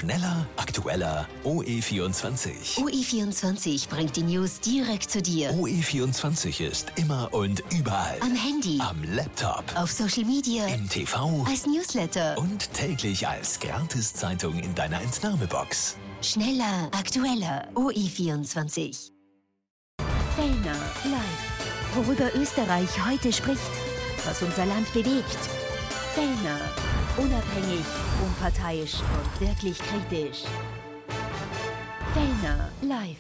Schneller, aktueller, OE24. OE24 bringt die News direkt zu dir. OE24 ist immer und überall. Am Handy, am Laptop, auf Social Media, im TV, als Newsletter und täglich als Gratis-Zeitung in deiner Entnahmebox. Schneller, aktueller, OE24. Fellner live. Worüber Österreich heute spricht, was unser Land bewegt. Fellner, unabhängig, unparteiisch und wirklich kritisch. Fellner live.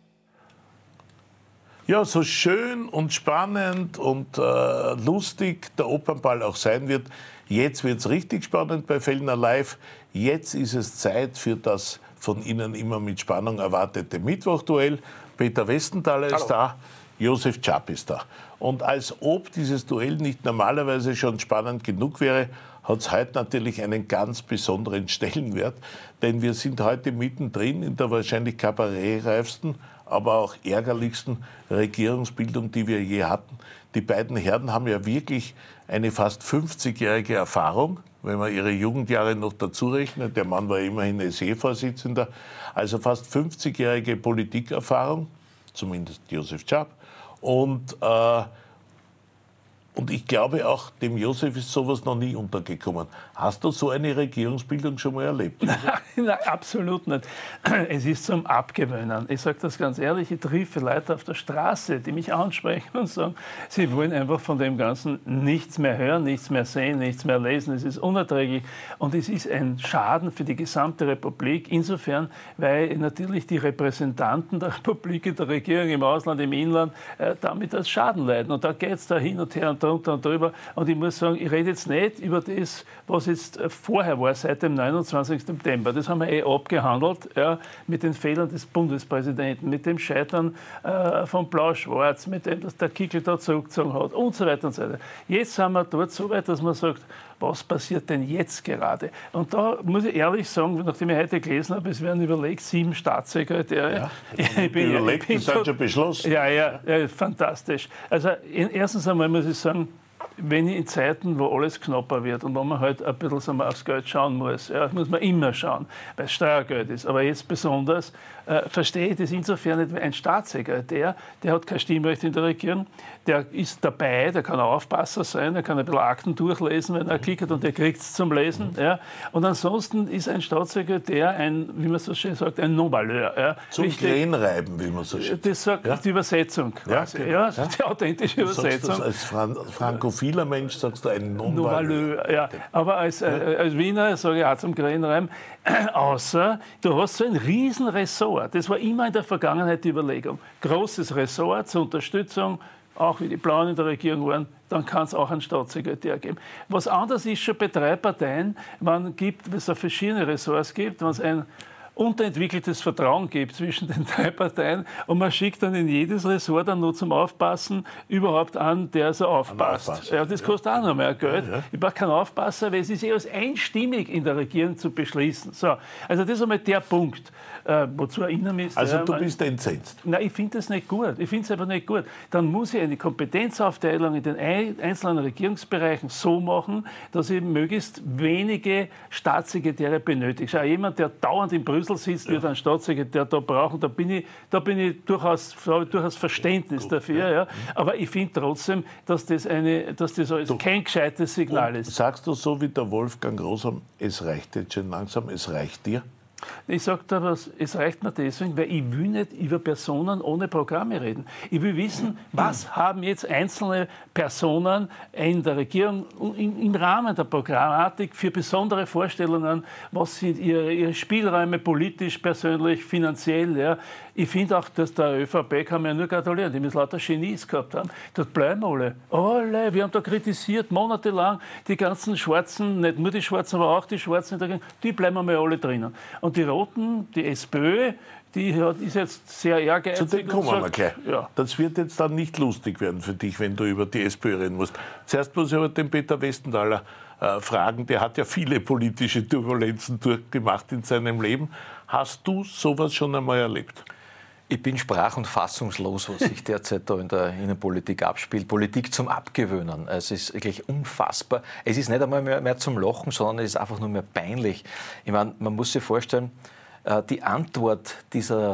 Ja, so schön und spannend und lustig der Opernball auch sein wird. Jetzt wird es richtig spannend bei Fellner Live. Jetzt ist es Zeit für das von Ihnen immer mit Spannung erwartete Mittwochduell. Peter Westenthaler ist da, Josef Czap ist da. Und als ob dieses Duell nicht normalerweise schon spannend genug wäre, hat es heute natürlich einen ganz besonderen Stellenwert. Denn wir sind heute mittendrin in der wahrscheinlich kabarettreifsten, aber auch ärgerlichsten Regierungsbildung, die wir je hatten. Die beiden Herren haben ja wirklich eine fast 50-jährige Erfahrung, wenn man ihre Jugendjahre noch dazu rechnet. Der Mann war immerhin SE-Vorsitzender. Also fast 50-jährige Politikerfahrung, zumindest Josef Czap. Und ich glaube auch, dem Josef ist sowas noch nie untergekommen. Hast du so eine Regierungsbildung schon mal erlebt? Nein, absolut nicht. Es ist zum Abgewöhnen. Ich sage das ganz ehrlich, ich treffe Leute auf der Straße, die mich ansprechen und sagen, sie wollen einfach von dem Ganzen nichts mehr hören, nichts mehr sehen, nichts mehr lesen. Es ist unerträglich und es ist ein Schaden für die gesamte Republik. Insofern, weil natürlich die Repräsentanten der Republik in der Regierung im Ausland, im Inland damit als Schaden leiden. Und da geht es da hin und her und drunter und drüber. Und ich muss sagen, ich rede jetzt nicht über das, was jetzt vorher war, seit dem 29. September. Das haben wir abgehandelt, ja, mit den Fehlern des Bundespräsidenten, mit dem Scheitern von Blau-Schwarz, mit dem, dass der Kickl da zurückgezogen hat und so weiter und so weiter. Jetzt sind wir dort so weit, dass man sagt, was passiert denn jetzt gerade? Und da muss ich ehrlich sagen, nachdem ich heute gelesen habe, es werden überlegt 7 Staatssekretäre. Ja, überlegt, das sind schon beschlossen. Ja, fantastisch. Also erstens einmal muss ich sagen, wenn ich in Zeiten, wo alles knapper wird und wo man halt ein bisschen aufs Geld schauen muss, ja, muss man immer schauen, weil es Steuergeld ist, aber jetzt besonders, verstehe ich das insofern nicht, weil ein Staatssekretär, der hat kein Stimmrecht in der Regierung, der ist dabei, der kann Aufpasser sein, der kann ein bisschen Akten durchlesen, wenn er klickert und der kriegt es zum Lesen. Ja. Und ansonsten ist ein Staatssekretär ein, wie man so schön sagt, ein Non-Valeur. Ja. Zum Krähenreiben, wie man so schön sagt. Das sagt die Übersetzung quasi. Ja, die authentische Übersetzung. Du sagst das als frankophiler Mensch, sagst du ein Non-Valeur. Ja. Aber als Wiener sage ich auch zum Krähenreiben, außer du hast so ein riesen Ressort. Das war immer in der Vergangenheit die Überlegung. Großes Ressort zur Unterstützung, auch wie die Blauen in der Regierung waren, dann kann es auch einen Staatssekretär geben. Was anders ist schon bei 3 Parteien, wenn es verschiedene Ressorts gibt, wenn es ein unterentwickeltes Vertrauen gibt zwischen den 3 Parteien und man schickt dann in jedes Ressort dann nur zum Aufpassen überhaupt an, der so aufpasst. Ja, das kostet auch noch mehr Geld. Ja. Ich brauche keinen Aufpasser, weil es ist alles einstimmig in der Regierung zu beschließen. So, also das ist einmal der Punkt, wozu erinnern mich. Also du bist entsetzt? Nein, ich finde das nicht gut. Ich finde es einfach nicht gut. Dann muss ich eine Kompetenzaufteilung in den einzelnen Regierungsbereichen so machen, dass ich möglichst wenige Staatssekretäre benötige. Schau, jemand, der dauernd in Brüssel sitzt, wird einen Staatssekretär da brauchen. Da bin ich durchaus Verständnis dafür. Ja. Aber ich finde trotzdem, dass das kein gescheites Signal ist. Sagst du so wie der Wolfgang Rosam, es reicht jetzt schon langsam, es reicht dir? Ich sage da was, es reicht mir deswegen, weil ich will nicht über Personen ohne Programme reden. Ich will wissen, was haben jetzt einzelne Personen in der Regierung im Rahmen der Programmatik für besondere Vorstellungen, was sind ihre Spielräume politisch, persönlich, finanziell. Ja. Ich finde auch, dass der ÖVP kann man ja nur gratulieren, die müssen lauter Genies gehabt haben. Dort bleiben alle. Alle, wir haben da kritisiert, monatelang, die ganzen Schwarzen, nicht nur die Schwarzen, aber auch die Schwarzen in der Regierung, die bleiben einmal alle drinnen. Und die Roten, die SPÖ, die ist jetzt sehr ehrgeizig. Zu dem kommen wir gleich. Ja. Das wird jetzt dann nicht lustig werden für dich, wenn du über die SPÖ reden musst. Zuerst muss ich aber den Peter Westenthaler fragen. Der hat ja viele politische Turbulenzen durchgemacht in seinem Leben. Hast du sowas schon einmal erlebt? Ich bin sprach- und fassungslos, was sich derzeit da in der Innenpolitik abspielt. Politik zum Abgewöhnen. Es ist wirklich unfassbar. Es ist nicht einmal mehr zum Lachen, sondern es ist einfach nur mehr peinlich. Ich meine, man muss sich vorstellen, die Antwort dieser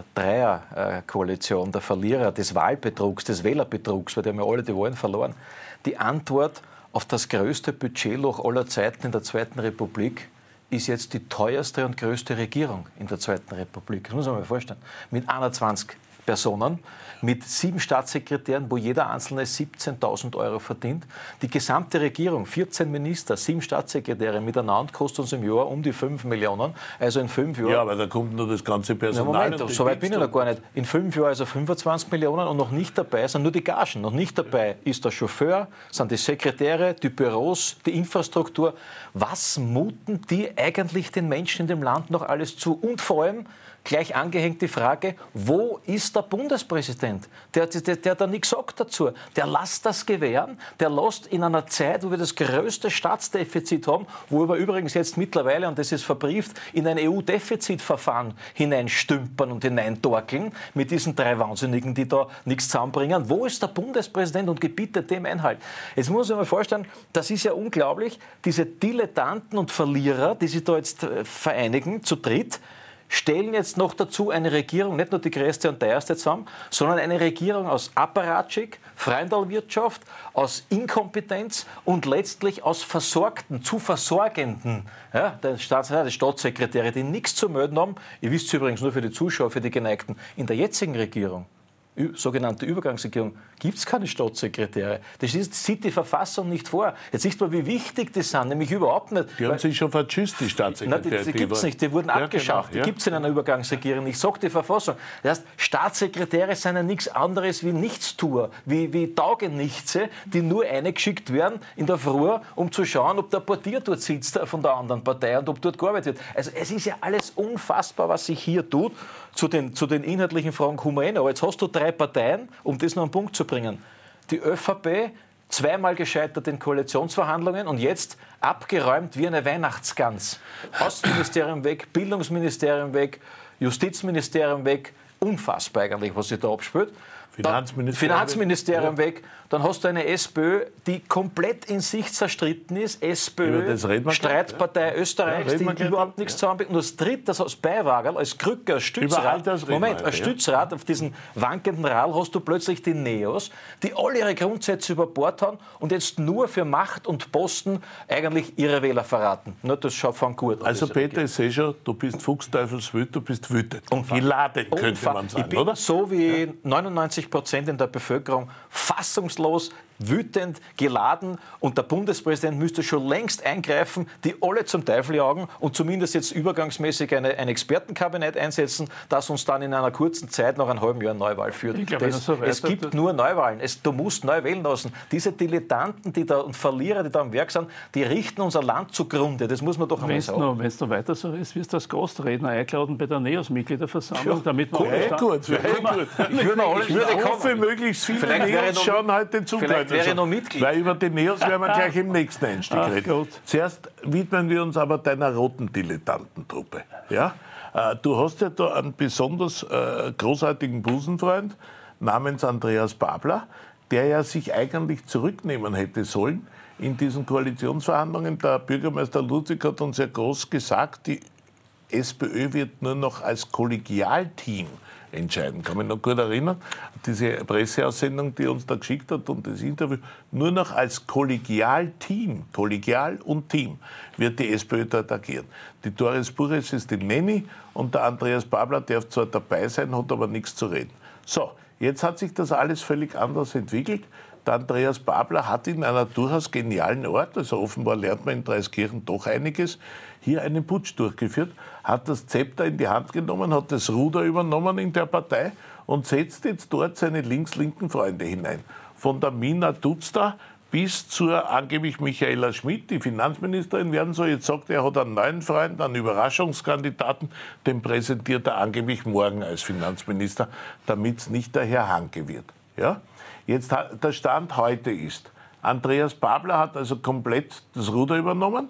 Dreierkoalition, der Verlierer des Wahlbetrugs, des Wählerbetrugs, weil die haben ja alle die Wahlen verloren, die Antwort auf das größte Budgetloch aller Zeiten in der Zweiten Republik ist jetzt die teuerste und größte Regierung in der Zweiten Republik. Das muss man sich mal vorstellen. Mit 21 Personen, mit 7 Staatssekretären, wo jeder Einzelne 17.000 € verdient. Die gesamte Regierung, 14 Minister, 7 Staatssekretäre miteinander, kostet uns im Jahr um die 5 Millionen. Also in 5 Jahren... Ja, aber da kommt nur das ganze Personal. Ja, Moment, so weit bin ich noch gar nicht. In 5 Jahren also 25 Millionen und noch nicht dabei sind nur die Gagen. Noch nicht dabei ist der Chauffeur, sind die Sekretäre, die Büros, die Infrastruktur. Was muten die eigentlich den Menschen in dem Land noch alles zu? Und vor allem gleich angehängt die Frage, wo ist der Bundespräsident? Der da nichts sagt dazu. Der lässt das gewähren. Der lässt in einer Zeit, wo wir das größte Staatsdefizit haben, wo wir übrigens jetzt mittlerweile, und das ist verbrieft, in ein EU-Defizitverfahren hineinstümpern und hineindorkeln mit diesen 3 Wahnsinnigen, die da nichts zusammenbringen. Wo ist der Bundespräsident und gebietet dem Einhalt? Jetzt muss ich mir vorstellen, das ist ja unglaublich, diese Dilettanten und Verlierer, die sich da jetzt vereinigen, zu dritt, stellen jetzt noch dazu eine Regierung, nicht nur die größte und teuerste zusammen, sondern eine Regierung aus Apparatschik, Freundalwirtschaft, aus Inkompetenz und letztlich aus Versorgten, zu Versorgenden. Ja, die Staatssekretäre, die nichts zu melden haben. Ihr wisst übrigens nur für die Zuschauer, für die Geneigten, in der jetzigen Regierung, sogenannte Übergangsregierung, gibt es keine Staatssekretäre. Das sieht die Verfassung nicht vor. Jetzt siehst du, wie wichtig die sind, nämlich überhaupt nicht. Die haben sich schon vertschüsst, die Staatssekretäre. Nein, die gibt es nicht, die wurden abgeschafft. Genau, die gibt es in einer Übergangsregierung nicht. Sagt die Verfassung. Das heißt, Staatssekretäre sind ja nichts anderes wie Nichtstuer, wie Taugenichtse, die nur eingeschickt werden in der Früh, um zu schauen, ob der Portier dort sitzt von der anderen Partei und ob dort gearbeitet wird. Also es ist ja alles unfassbar, was sich hier tut. Zu den inhaltlichen Fragen kommen wir hin. Aber jetzt hast du 3 Parteien, um das noch einen Punkt zu bringen. Die ÖVP, 2-mal gescheitert in Koalitionsverhandlungen und jetzt abgeräumt wie eine Weihnachtsgans. Außenministerium weg, Bildungsministerium weg, Justizministerium weg. Unfassbar eigentlich, was sich da abspielt. Finanzministerium weg. Dann hast du eine SPÖ, die komplett in sich zerstritten ist. SPÖ, Streitpartei Österreichs, die überhaupt nichts zusammenbringt. Und das dritte, das als Beiwagerl, als Krücke, als Stützrad, als Stützrad auf diesen wankenden Rad hast du plötzlich die Neos, die alle ihre Grundsätze über Bord haben und jetzt nur für Macht und Posten eigentlich ihre Wähler verraten. Nur das schaut von gut aus. Also Peter, ich sehe schon, du bist fuchsteufelswild, du bist wütend. Geladen, könnte man sagen, ich bin oder? So wie 99% in der Bevölkerung fassungslos, wütend, geladen und der Bundespräsident müsste schon längst eingreifen, die alle zum Teufel jagen und zumindest jetzt übergangsmäßig ein Expertenkabinett einsetzen, das uns dann in einer kurzen Zeit nach einem halben Jahr Neuwahl führt. Es gibt nur Neuwahlen. Du musst neu wählen lassen. Diese Dilettanten und Verlierer, die da am Werk sind, die richten unser Land zugrunde. Das muss man doch einmal sagen. Wenn es noch weiter so ist, wirst du als Gastredner eingeladen bei der NEOS-Mitgliederversammlung, damit man Ich hoffe, möglichst viele Neos schauen heute zu. Wäre noch Mitglied. Weil über die Neos werden wir gleich im nächsten Einstieg reden. Zuerst widmen wir uns aber deiner roten Dilettantentruppe. Ja? Du hast ja da einen besonders großartigen Busenfreund namens Andreas Babler, der ja sich eigentlich zurücknehmen hätte sollen in diesen Koalitionsverhandlungen. Der Bürgermeister Ludwig hat uns ja groß gesagt, die SPÖ wird nur noch als Kollegialteam entscheiden. Kann mich noch gut erinnern, diese Presseaussendung, die uns da geschickt hat und das Interview, nur noch als Kollegialteam, Kollegial und Team, wird die SPÖ dort agieren. Die Doris Burres ist die Nanny und der Andreas Babler darf zwar dabei sein, hat aber nichts zu reden. So, jetzt hat sich das alles völlig anders entwickelt. Der Andreas Babler hat in einer durchaus genialen Art, also offenbar lernt man in Dreiskirchen doch einiges, hier einen Putsch durchgeführt, hat das Zepter in die Hand genommen, hat das Ruder übernommen in der Partei und setzt jetzt dort seine links-linken Freunde hinein. Von der Mina Dutzda bis zur angeblich Michaela Schmidt, die Finanzministerin werden soll. Jetzt sagt er hat einen neuen Freund, einen Überraschungskandidaten, den präsentiert er angeblich morgen als Finanzminister, damit es nicht der Herr Hanke wird. Ja? Jetzt der Stand heute ist, Andreas Babler hat also komplett das Ruder übernommen,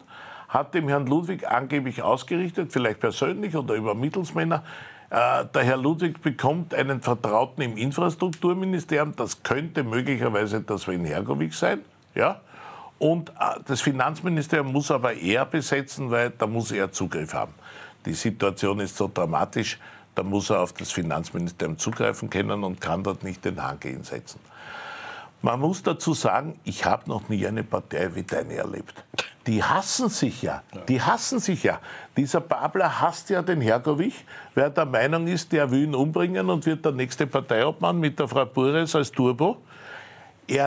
hat dem Herrn Ludwig angeblich ausgerichtet, vielleicht persönlich oder über Mittelsmänner, der Herr Ludwig bekommt einen Vertrauten im Infrastrukturministerium, das könnte möglicherweise der Sven Hergovich sein, ja? Und das Finanzministerium muss aber er besetzen, weil da muss er Zugriff haben. Die Situation ist so dramatisch, da muss er auf das Finanzministerium zugreifen können und kann dort nicht den Hanke hinsetzen. Man muss dazu sagen, ich habe noch nie eine Partei wie deine erlebt. Die hassen sich ja. Die hassen sich ja. Dieser Babler hasst ja den Hergovich, weil er der Meinung ist, der will ihn umbringen und wird der nächste Parteiobmann mit der Frau Bures als Turbo. Er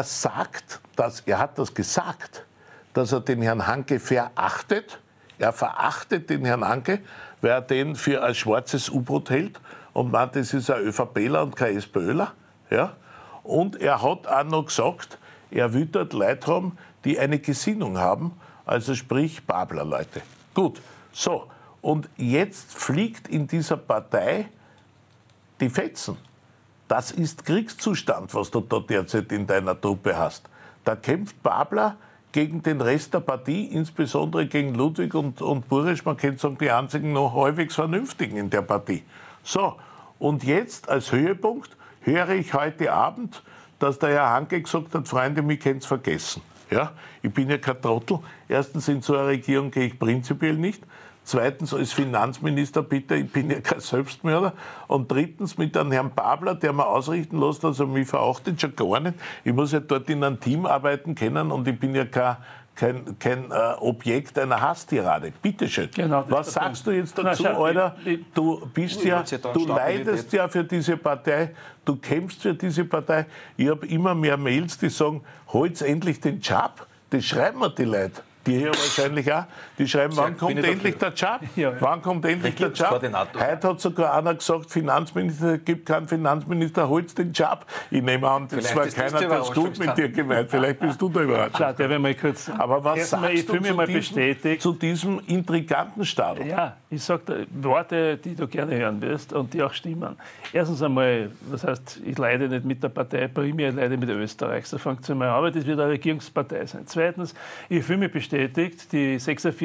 hat das gesagt, dass er den Herrn Hanke verachtet. Er verachtet den Herrn Hanke, weil er den für ein schwarzes U-Boot hält und meint, das ist ein ÖVPler und kein SPÖler. Ja? Und er hat auch noch gesagt, er will dort Leute haben, die eine Gesinnung haben, also sprich Babler-Leute. Gut, so. Und jetzt fliegt in dieser Partei die Fetzen. Das ist Kriegszustand, was du da derzeit in deiner Truppe hast. Da kämpft Babler gegen den Rest der Partie, insbesondere gegen Ludwig und Burisch, man könnte sagen, die einzigen noch halbwegs Vernünftigen in der Partie. So, und jetzt als Höhepunkt höre ich heute Abend, dass der Herr Hanke gesagt hat, Freunde, mich könnt's vergessen. Ja, ich bin ja kein Trottel. Erstens, in so einer Regierung gehe ich prinzipiell nicht. Zweitens, als Finanzminister, bitte, ich bin ja kein Selbstmörder. Und drittens, mit einem Herrn Babler, der mir ausrichten lässt, dass er mich verachtet, schon gar nicht. Ich muss ja dort in einem Team arbeiten können und ich bin ja kein Objekt einer Hasstirade. Bitte schön. Genau, was sagst du jetzt dazu, Alter? Du leidest ja für diese Partei, du kämpfst für diese Partei. Ich habe immer mehr Mails, die sagen, holt's endlich den Job. Das schreiben mir die Leute. Die hier wahrscheinlich auch. Die schreiben, wann kommt endlich der Job? Ja. Wann kommt endlich der Job? Heute hat sogar einer gesagt, Finanzminister, gibt keinen Finanzminister, holt's den Job. Ich nehme an, das war keiner, der es gut mit dir gemeint. Vielleicht bist du da überrascht. Klar, der will mal kurz. Aber was sagst du zu diesem intriganten Start? Ja, ich sage Worte, die du gerne hören wirst und die auch stimmen. Erstens einmal, das heißt, ich leide nicht mit der Partei primär, ich leide mit Österreich. So fängt es einmal an, aber das wird eine Regierungspartei sein. Zweitens, ich fühle mich bestätigt, die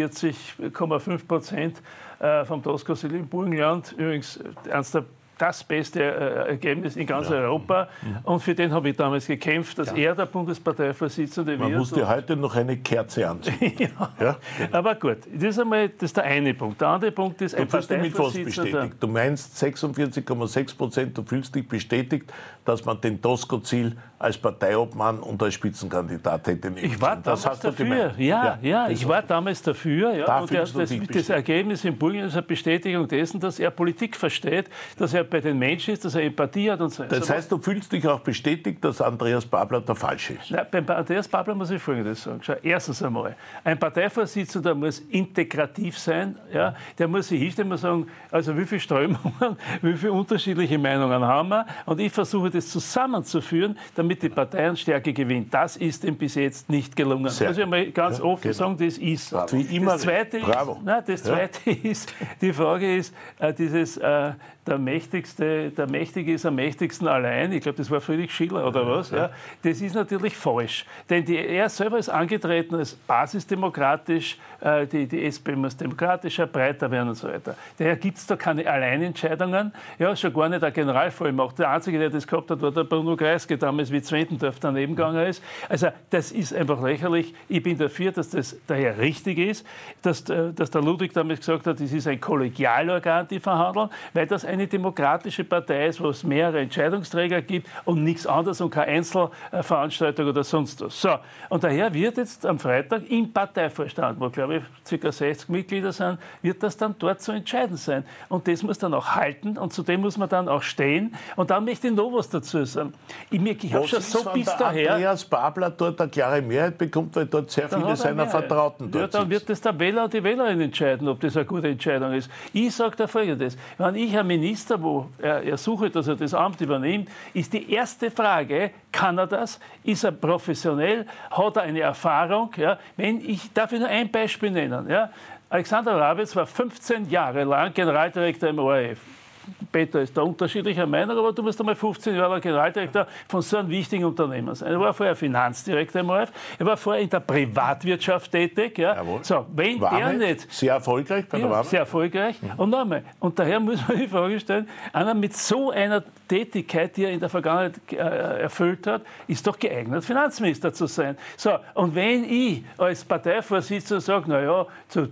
46,5% vom Tosco-Sil im Burgenland, übrigens das beste Ergebnis in ganz Europa. Und für den habe ich damals gekämpft, dass er der Bundesparteivorsitzende wird. Man muss dir heute noch eine Kerze anziehen. Ja. Aber gut, das ist der eine Punkt. Der andere Punkt ist, ein Parteivorsitzender. Du meinst 46,6%, du fühlst dich bestätigt, dass man den Tosco-Sil als Parteiobmann und als Spitzenkandidat hätte nehmen. Ich war damals dafür. Ich war damals dafür. Ja. Und das Ergebnis im Burgenland ist eine Bestätigung dessen, dass er Politik versteht, dass er bei den Menschen ist, dass er Empathie hat und so. Das heißt, du fühlst dich auch bestätigt, dass Andreas Babler der Falsche ist? Nein, beim Andreas Babler muss ich Folgendes sagen. Schau, erstens einmal, ein Parteivorsitzender muss integrativ sein. Ja? Der muss sich hinstellen und sagen, also wie viele Strömungen, wie viele unterschiedliche Meinungen haben wir. Und ich versuche das zusammenzuführen, damit die Partei an Stärke gewinnt. Das ist ihm bis jetzt nicht gelungen. Muss ich mal ganz offen sagen, das ist so. Wie immer. Das Zweite ist, die Frage ist, der Mächtige ist am mächtigsten allein. Ich glaube, das war Friedrich Schiller oder was. Ja. Das ist natürlich falsch. Denn er selber ist angetreten als basisdemokratisch, die SP muss demokratischer, breiter werden und so weiter. Daher gibt es da keine Alleinentscheidungen. Ja, schon gar nicht der Generalvollmacht. Der Einzige, der das gehabt hat, war der Bruno Kreisky, damals wie Zwentendorf daneben gegangen ist. Also das ist einfach lächerlich. Ich bin dafür, dass das daher richtig ist, dass der Ludwig damals gesagt hat, das ist ein Kollegialorgan, die verhandeln, weil das eine demokratische Partei ist, wo es mehrere Entscheidungsträger gibt und nichts anderes und keine Einzelveranstaltung oder sonst was. So, und daher wird jetzt am Freitag im Parteivorstand, wo glaube ich ca. 60 Mitglieder sind, wird das dann dort zu entscheiden sein. Und das muss dann auch halten und zu dem muss man dann auch stehen. Und dann möchte ich noch was dazu sagen. Ich habe schon so bis daher... Andreas Babler dort eine klare Mehrheit bekommt, weil dort sehr viele seiner Vertrauten dort dann wird das der Wähler und die Wählerin entscheiden, ob das eine gute Entscheidung ist. Ich sage da Folgendes. Wenn ich ein Minister, wo er suche, dass er das Amt übernimmt, ist die erste Frage, kann er das? Ist er professionell? Hat er eine Erfahrung? Ja? Ich darf nur ein Beispiel nennen. Ja? Alexander Rabitz war 15 Jahre lang Generaldirektor im ORF. Peter ist da unterschiedlicher Meinung, aber du musst einmal 15 Jahre Generaldirektor von so einem wichtigen Unternehmen sein. Er war vorher Finanzdirektor im ORF, er war vorher in der Privatwirtschaft tätig. Ja. So, wenn der nicht... Sehr erfolgreich bei der Warme. Sehr erfolgreich. Und nochmal, und daher muss man die Frage stellen, einer mit so einer Tätigkeit, die er in der Vergangenheit erfüllt hat, ist doch geeignet, Finanzminister zu sein. So, und wenn ich als Parteivorsitzender sage, naja,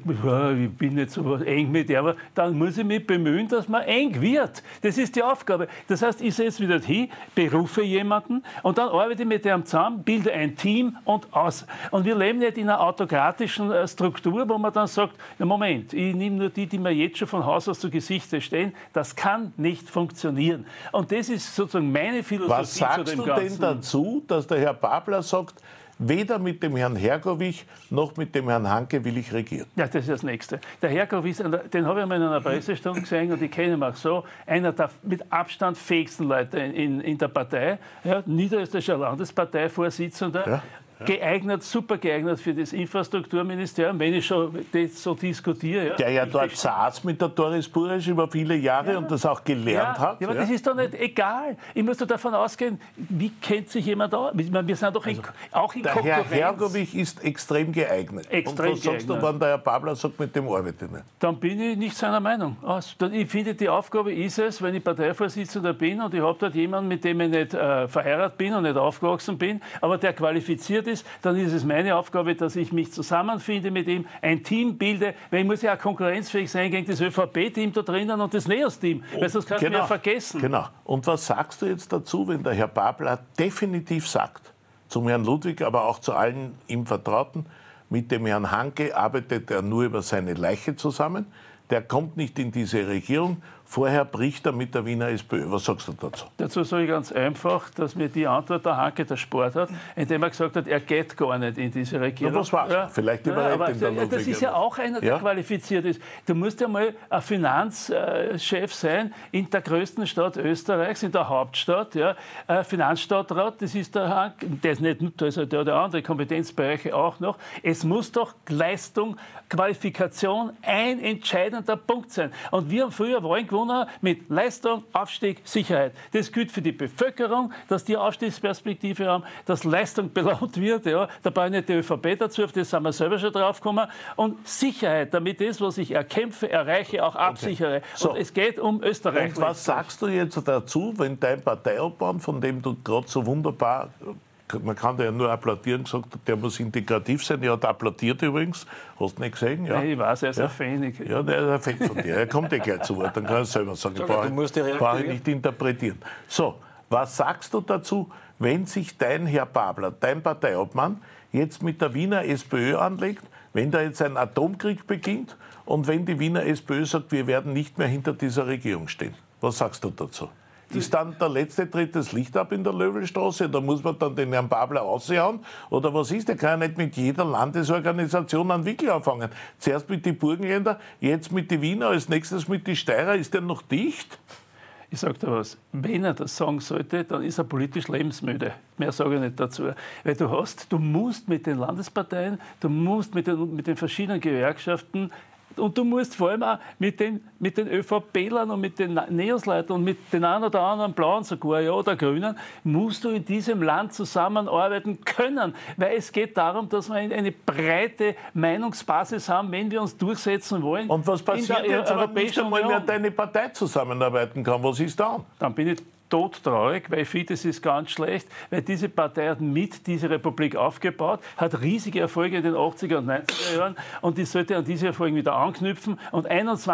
ich bin nicht so eng mit ihm, dann muss ich mich bemühen, dass man eng wird. Das ist die Aufgabe. Das heißt, ich setze wieder hin, berufe jemanden und dann arbeite ich mit dem zusammen, bilde ein Team und aus. Und wir leben nicht in einer autokratischen Struktur, wo man dann sagt, na Moment, ich nehme nur die mir jetzt schon von Haus aus zu Gesicht stehen. Das kann nicht funktionieren. Und das ist sozusagen meine Philosophie. Was sagst du denn dazu, dass der Herr Babler sagt, weder mit dem Herrn Hergovich noch mit dem Herrn Hanke will ich regieren? Ja, das ist das Nächste. Der Hergovich, den habe ich einmal in einer Pressestunde gesehen und ich kenne ihn auch so, einer der mit Abstand fähigsten Leute in der Partei, ja, niederösterreichischer Landesparteivorsitzender. Ja. Geeignet, super geeignet für das Infrastrukturministerium, wenn ich schon das so diskutiere. Ja. Der ja dort saß mit der Doris Bureš über viele Jahre und das auch gelernt hat. Ja, aber das ist doch nicht egal. Ich muss doch davon ausgehen, wie kennt sich jemand aus? Wir sind doch auch in Konkurrenz. Der Herr Hergovich ist extrem geeignet. Extrem und was sagst du, wenn der Herr Babler sagt, mit dem arbeite ich nicht? Dann bin ich nicht seiner Meinung. Ich finde, die Aufgabe ist es, wenn ich Parteivorsitzender bin und ich habe dort jemanden, mit dem ich nicht verheiratet bin und nicht aufgewachsen bin, aber der qualifiziert ist, dann ist es meine Aufgabe, dass ich mich zusammenfinde mit ihm, ein Team bilde, weil ich muss ja auch konkurrenzfähig sein gegen das ÖVP-Team da drinnen und das NEOS-Team, weil sonst kannst du mir ja vergessen. Genau. Und was sagst du jetzt dazu, wenn der Herr Babler definitiv sagt, zum Herrn Ludwig, aber auch zu allen ihm Vertrauten, mit dem Herrn Hanke arbeitet er nur über seine Leiche zusammen, der kommt nicht in diese Regierung, vorher bricht er mit der Wiener SPÖ. Was sagst du dazu? Dazu sage ich ganz einfach, dass mir die Antwort der Hanke der Sport hat, indem er gesagt hat, er geht gar nicht in diese Regierung. Na, was war's? Ja. Vielleicht überredet ihn der Ludwig. Das ist ja auch einer, der qualifiziert ist. Du musst ja mal ein Finanzchef sein in der größten Stadt Österreichs, in der Hauptstadt. Ja. Finanzstadtrat, das ist der Hanke, der ist nicht nur, da ist der andere Kompetenzbereiche auch noch. Es muss doch Leistung, Qualifikation ein entscheidender Punkt sein. Und wir haben früher Wahlen gewonnen mit Leistung, Aufstieg, Sicherheit. Das gilt für die Bevölkerung, dass die Aufstiegsperspektive haben, dass Leistung belohnt wird. Ja. Da brauche ich nicht die ÖVP dazu, auf das sind wir selber schon drauf gekommen. Und Sicherheit, damit das, was ich erkämpfe, erreiche, auch absichere. Okay. So. Und es geht um Österreich. Und was sagst du jetzt dazu, wenn dein Parteiobmann, von dem du gerade so wunderbar, man kann dir ja nur applaudieren, gesagt, der muss integrativ sein. Er hat applaudiert übrigens. Hast du nicht gesehen? Ja. Nein, ich weiß, er ist ein Fan. Ja, der ist ein Fan von dir. Er kommt gleich zu Wort. Dann kann er selber sagen. Brauche ich nicht interpretieren. So, was sagst du dazu, wenn sich dein Herr Babler, dein Parteiobmann, jetzt mit der Wiener SPÖ anlegt, wenn da jetzt ein Atomkrieg beginnt und wenn die Wiener SPÖ sagt, wir werden nicht mehr hinter dieser Regierung stehen? Was sagst du dazu? Ist dann der letzte Tritt das Licht ab in der Löwelstraße? Da muss man dann den Herrn Babler raushauen? Oder was ist? Der kann ja nicht mit jeder Landesorganisation einen Wickel anfangen. Zuerst mit den Burgenländer, jetzt mit den Wiener, als nächstes mit den Steirer. Ist der noch dicht? Ich sage dir was, wenn er das sagen sollte, dann ist er politisch lebensmüde. Mehr sage ich nicht dazu. Weil du musst mit den Landesparteien, du musst mit den verschiedenen Gewerkschaften und du musst vor allem auch mit den ÖVP-Lern und mit den NEOS-Leuten und mit den einen oder anderen Blauen sogar, ja, oder Grünen, musst du in diesem Land zusammenarbeiten können. Weil es geht darum, dass wir eine breite Meinungsbasis haben, wenn wir uns durchsetzen wollen. Und was passiert jetzt, wenn nicht einmal mehr deine Partei zusammenarbeiten kann? Was ist dann? Dann bin ich todtraurig, weil ich finde, es ist ganz schlecht, weil diese Partei hat mit diese Republik aufgebaut, hat riesige Erfolge in den 80er und 90er Jahren und die sollte an diese Erfolge wieder anknüpfen und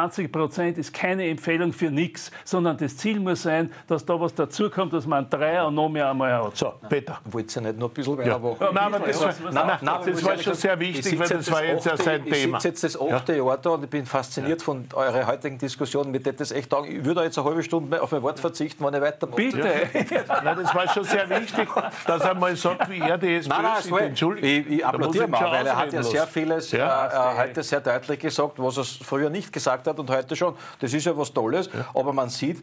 21% ist keine Empfehlung für nichts, sondern das Ziel muss sein, dass da was dazukommt, dass man einen Dreier und noch mehr einmal hat. So, Peter. Wollt ihr nicht noch ein bisschen weiter machen? Nein, aber das war schon sehr wichtig, weil das war jetzt ja sein Thema. Ich sitze jetzt das 8. Jahr da und ich bin fasziniert von eurer heutigen Diskussion. Mir das echt sagen, ich würde jetzt eine halbe Stunde auf mein Wort verzichten, wenn ich weiter. Bitte! Nein, das war schon sehr wichtig, dass er mal sagt, wie er die SPÖ sieht. Entschuldigung. Ich applaudiere mal, weil er hat ja sehr vieles heute sehr deutlich gesagt, was er früher nicht gesagt hat und heute schon. Das ist ja was Tolles, aber man sieht,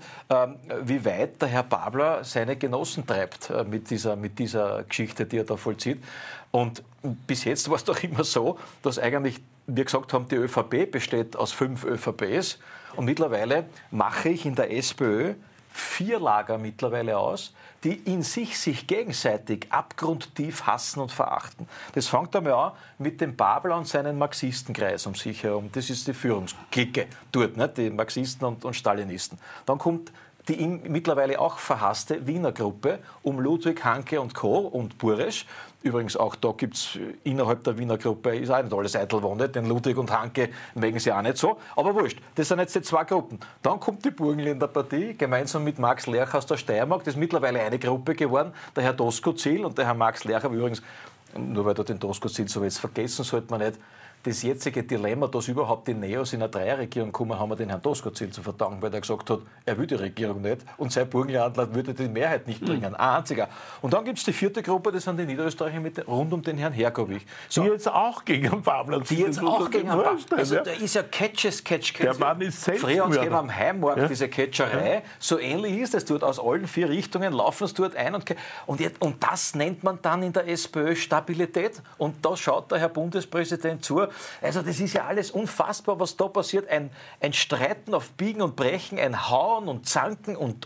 wie weit der Herr Babler seine Genossen treibt mit dieser Geschichte, die er da vollzieht. Und bis jetzt war es doch immer so, dass eigentlich, wir gesagt haben, die ÖVP besteht aus 5 ÖVPs Und mittlerweile mache ich in der SPÖ 4 Lager mittlerweile aus, die in sich gegenseitig abgrundtief hassen und verachten. Das fängt einmal an mit dem Babler und seinen Marxistenkreis um sich herum. Das ist die Führungsklicke dort, ne? Die Marxisten und Stalinisten. Dann kommt die mittlerweile auch verhasste Wiener Gruppe um Ludwig, Hanke und Co. und Buresch. Übrigens auch da gibt es innerhalb der Wiener Gruppe, ist auch nicht alles Eitelwonne, denn Ludwig und Hanke mögen sie auch nicht so. Aber wurscht, das sind jetzt die 2 Gruppen. Dann kommt die Burgenländer Partie, gemeinsam mit Max Lerch aus der Steiermark. Das ist mittlerweile eine Gruppe geworden, der Herr Doskozil und der Herr Max Lerch. Aber übrigens, nur weil du den Doskozil so jetzt vergessen, sollte man nicht, das jetzige Dilemma, dass überhaupt die Neos in eine Dreierregierung kommen, haben wir den Herrn Doskozil zu verdanken, weil der gesagt hat, er will die Regierung nicht und sein Burgenlandler würde die Mehrheit nicht bringen. Ein einziger. Und dann gibt es die 4. Gruppe, das sind die Niederösterreicher rund um den Herrn Hergovich. So. Die jetzt auch gegen Pablo. Die jetzt auch gegen Pablo. Also da ist ja Catch. Der Mann ist Selbstmörder. Früher uns geben am Heimmarkt diese Catcherei. Ja. So ähnlich ist es dort. Aus allen 4 Richtungen laufen es dort ein. Und das nennt man dann in der SPÖ Stabilität. Und da schaut der Herr Bundespräsident zu. Also das ist ja alles unfassbar, was da passiert. Ein Streiten auf Biegen und Brechen, ein Hauen und Zanken und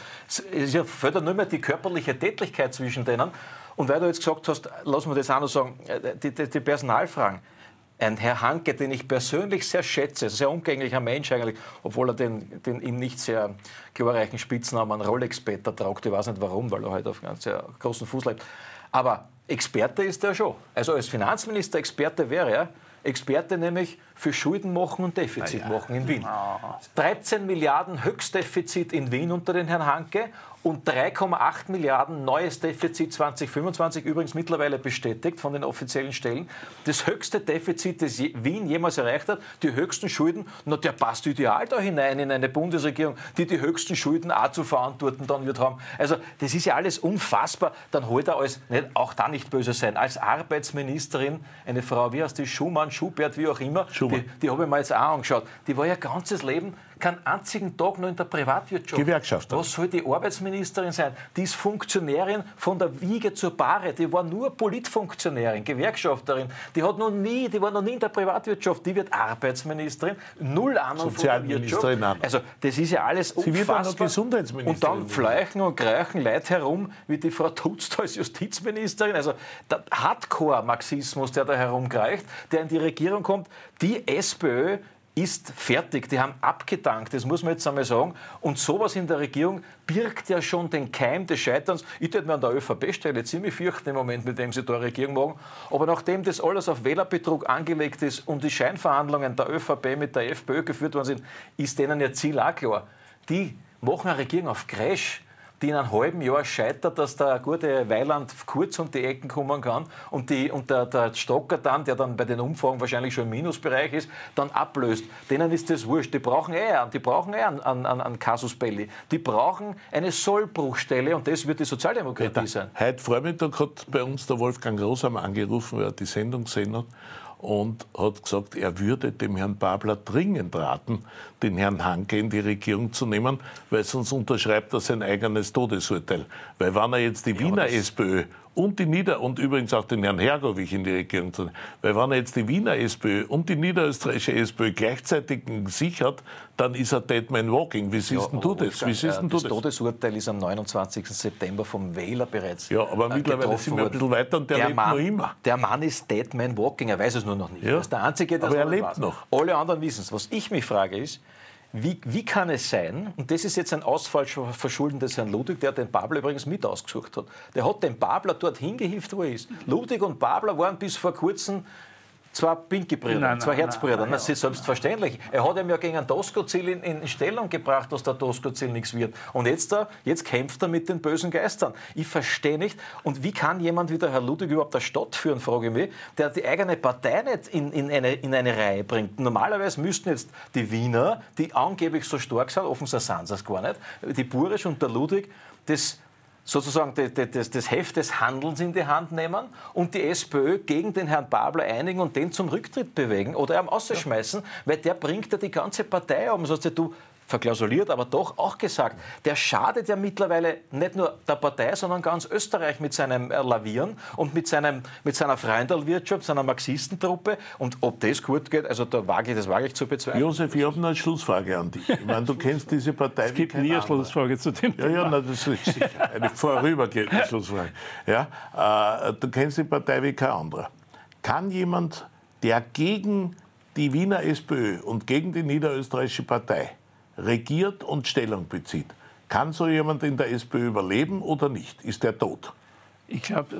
es fällt ja nur mehr die körperliche Tätlichkeit zwischen denen. Und weil du jetzt gesagt hast, lass mich das auch noch sagen, die Personalfragen. Ein Herr Hanke, den ich persönlich sehr schätze, sehr umgänglicher Mensch eigentlich, obwohl er den ihm nicht sehr glorreichen Spitznamen Rolex-Peter tragt. Ich weiß nicht warum, weil er halt auf einem sehr großen Fuß lebt. Aber Experte ist er schon. Also als Finanzminister Experte wäre er. Experte nämlich für Schulden machen und Defizit machen in Wien. 13 Milliarden Höchstdefizit in Wien unter den Herrn Hanke und 3,8 Milliarden neues Defizit 2025, übrigens mittlerweile bestätigt von den offiziellen Stellen. Das höchste Defizit, das Wien jemals erreicht hat, die höchsten Schulden, der passt ideal da hinein in eine Bundesregierung, die höchsten Schulden auch zu verantworten dann wird haben. Also das ist ja alles unfassbar. Dann holt er auch da nicht böse sein, als Arbeitsministerin eine Frau, wie heißt die, Schumann, Schubert, wie auch immer, die habe ich mir jetzt auch angeschaut. Die war ihr ganzes Leben keinen einzigen Tag nur in der Privatwirtschaft. Gewerkschafter. Was soll die Arbeitsministerin sein? Die ist Funktionärin von der Wiege zur Bahre. Die war nur Politfunktionärin, Gewerkschafterin. Die war noch nie in der Privatwirtschaft. Die wird Arbeitsministerin, null Ahnung von der Wirtschaft. Also das ist ja alles unfassbar. Sie wird auch noch Gesundheitsministerin. Und dann fleichen und greichen Leute herum, wie die Frau Tutz als Justizministerin. Also der Hardcore-Marxismus, der da herumgreift, der in die Regierung kommt, die SPÖ ist fertig, die haben abgedankt, das muss man jetzt einmal sagen. Und sowas in der Regierung birgt ja schon den Keim des Scheiterns. Ich würde mir an der ÖVP-Stelle ziemlich fürchten im Moment, mit dem sie da Regierung machen. Aber nachdem das alles auf Wählerbetrug angelegt ist und die Scheinverhandlungen der ÖVP mit der FPÖ geführt worden sind, ist denen ihr Ziel auch klar. Die machen eine Regierung auf Crash, die in einem halben Jahr scheitert, dass der gute Weiland kurz um die Ecken kommen kann und der Stocker dann, der dann bei den Umfragen wahrscheinlich schon im Minusbereich ist, dann ablöst. Denen ist das wurscht. Die brauchen einen Casus Belli. Die brauchen eine Sollbruchstelle und das wird die Sozialdemokratie sein. Heute Vormittag hat bei uns der Wolfgang Rosam angerufen, weil er die Sendung gesehen hat. Und hat gesagt, er würde dem Herrn Babler dringend raten, den Herrn Hanke in die Regierung zu nehmen, weil sonst unterschreibt er sein eigenes Todesurteil. Weil wenn er jetzt die Wiener SPÖ und und übrigens auch den Herrn Hergovich in die Regierung zu nehmen, weil wenn er jetzt die Wiener SPÖ und die niederösterreichische SPÖ gleichzeitig in sich hat, dann ist er Dead Man Walking. Wie siehst du das? Das Todesurteil ist am 29. September vom Wähler bereits aber mittlerweile sind wir ein bisschen weiter und der lebt noch immer. Der Mann ist Dead Man Walking, er weiß es nur noch nicht. Ja, das ist der Einzige, der aber er lebt noch. Alle anderen wissen es. Was ich mich frage ist, wie kann es sein, und das ist jetzt ein Ausfallverschulden des Herrn Ludwig, der den Babler übrigens mit ausgesucht hat. Der hat den Babler dort hingehievt, wo er ist. Ludwig und Babler waren bis vor kurzem zwei Pinky-Brüder, zwei Herzbrüder. Das ist selbstverständlich. Er hat ihm ja gegen einen Doskozil in Stellung gebracht, dass der Doskozil nichts wird. Und jetzt kämpft er mit den bösen Geistern. Ich verstehe nicht. Und wie kann jemand wie der Herr Ludwig überhaupt eine Stadt führen, frage ich mich, der die eigene Partei nicht in eine Reihe bringt. Normalerweise müssten jetzt die Wiener, die angeblich so stark sind, offensichtlich sind sie es gar nicht, die Buresch und der Ludwig, sozusagen das Heft des Handelns in die Hand nehmen und die SPÖ gegen den Herrn Babler einigen und den zum Rücktritt bewegen oder ihm rausschmeißen, weil der bringt ja die ganze Partei um. Das heißt, du verklausuliert, aber doch auch gesagt, der schadet ja mittlerweile nicht nur der Partei, sondern ganz Österreich mit seinem Lavieren und mit seiner Freundelwirtschaft, seiner Marxistentruppe. Und ob das gut geht, also das wage ich zu bezweifeln. Josef, ich habe noch eine Schlussfrage an dich. Ich meine, du kennst diese Partei. Es gibt nie eine Schlussfrage zu dem Thema. Ja, das ist sicher eine vorübergehende Schlussfrage. Ja, du kennst die Partei wie kein anderer. Kann jemand, der gegen die Wiener SPÖ und gegen die niederösterreichische Partei regiert und Stellung bezieht, kann so jemand in der SPÖ überleben oder nicht? Ist der tot? Ich glaube,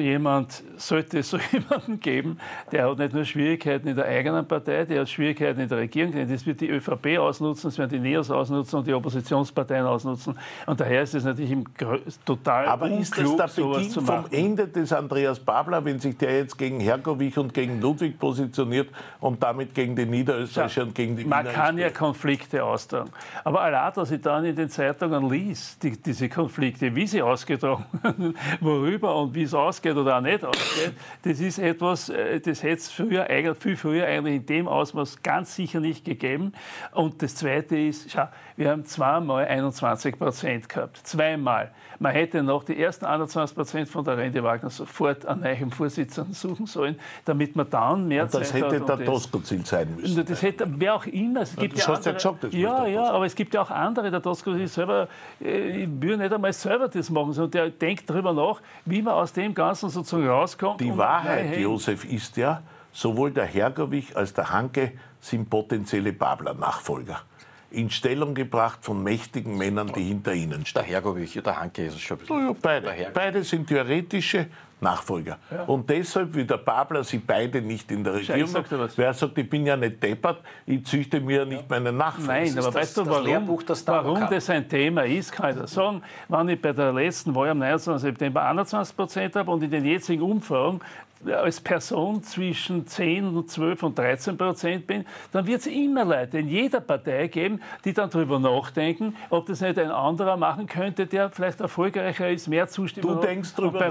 sollte es so jemanden geben, der hat nicht nur Schwierigkeiten in der eigenen Partei, der hat Schwierigkeiten in der Regierung. Das wird die ÖVP ausnutzen, das werden die NEOS ausnutzen und die Oppositionsparteien ausnutzen. Und daher ist es natürlich total Aber unklug, ist das der Beginn vom Ende des Andreas Babler, wenn sich der jetzt gegen Hergovich und gegen Ludwig positioniert und damit gegen die Niederösterreicher und gegen die Wiener? Man kann ja Konflikte austragen. Aber allein, dass ich dann in den Zeitungen liess, diese Konflikte, wie sie ausgetragen werden, worüber und wie es ausgeht oder auch nicht ausgeht, das ist etwas, das hätte es viel früher eigentlich in dem Ausmaß ganz sicher nicht gegeben. Und das Zweite ist, schau, wir haben zweimal 21% gehabt. Zweimal. Man hätte noch die ersten 21% von der Rente Wagner sofort einen neuen Vorsitzenden suchen sollen, damit man dann mehr Zeit hat. Das hätte der Doskozil sein müssen. Das hätte, wer auch immer. Es gibt das ja hast du ja gesagt. Ja, aber es gibt ja auch andere. Der Doskozil selber, ich würde nicht einmal selber das machen, sondern der denkt darüber nach, wie man aus dem Ganzen sozusagen rauskommt. Die Wahrheit, Josef, ist ja, sowohl der Hergovich als der Hanke sind potenzielle Babler-Nachfolger. In Stellung gebracht von mächtigen Männern, die hinter ihnen stehen. Der Hergovich, der Hanke ist es schon ein bisschen. Ja, beide sind theoretische Nachfolger. Ja. Und deshalb will der Babler sie beide nicht in der Regierung. Wer sagt, ich bin ja nicht deppert, ich züchte mir nicht meinen Nachfolger. Nein, aber weißt du, warum das ein Thema ist, kann ich das sagen. Wenn ich bei der letzten Wahl am 29. September 21% habe und in den jetzigen Umfragen als Person zwischen 10 und 12 und 13% bin, dann wird es immer Leute in jeder Partei geben, die dann darüber nachdenken, ob das nicht ein anderer machen könnte, der vielleicht erfolgreicher ist, mehr Zustimmung hat. Du denkst drüber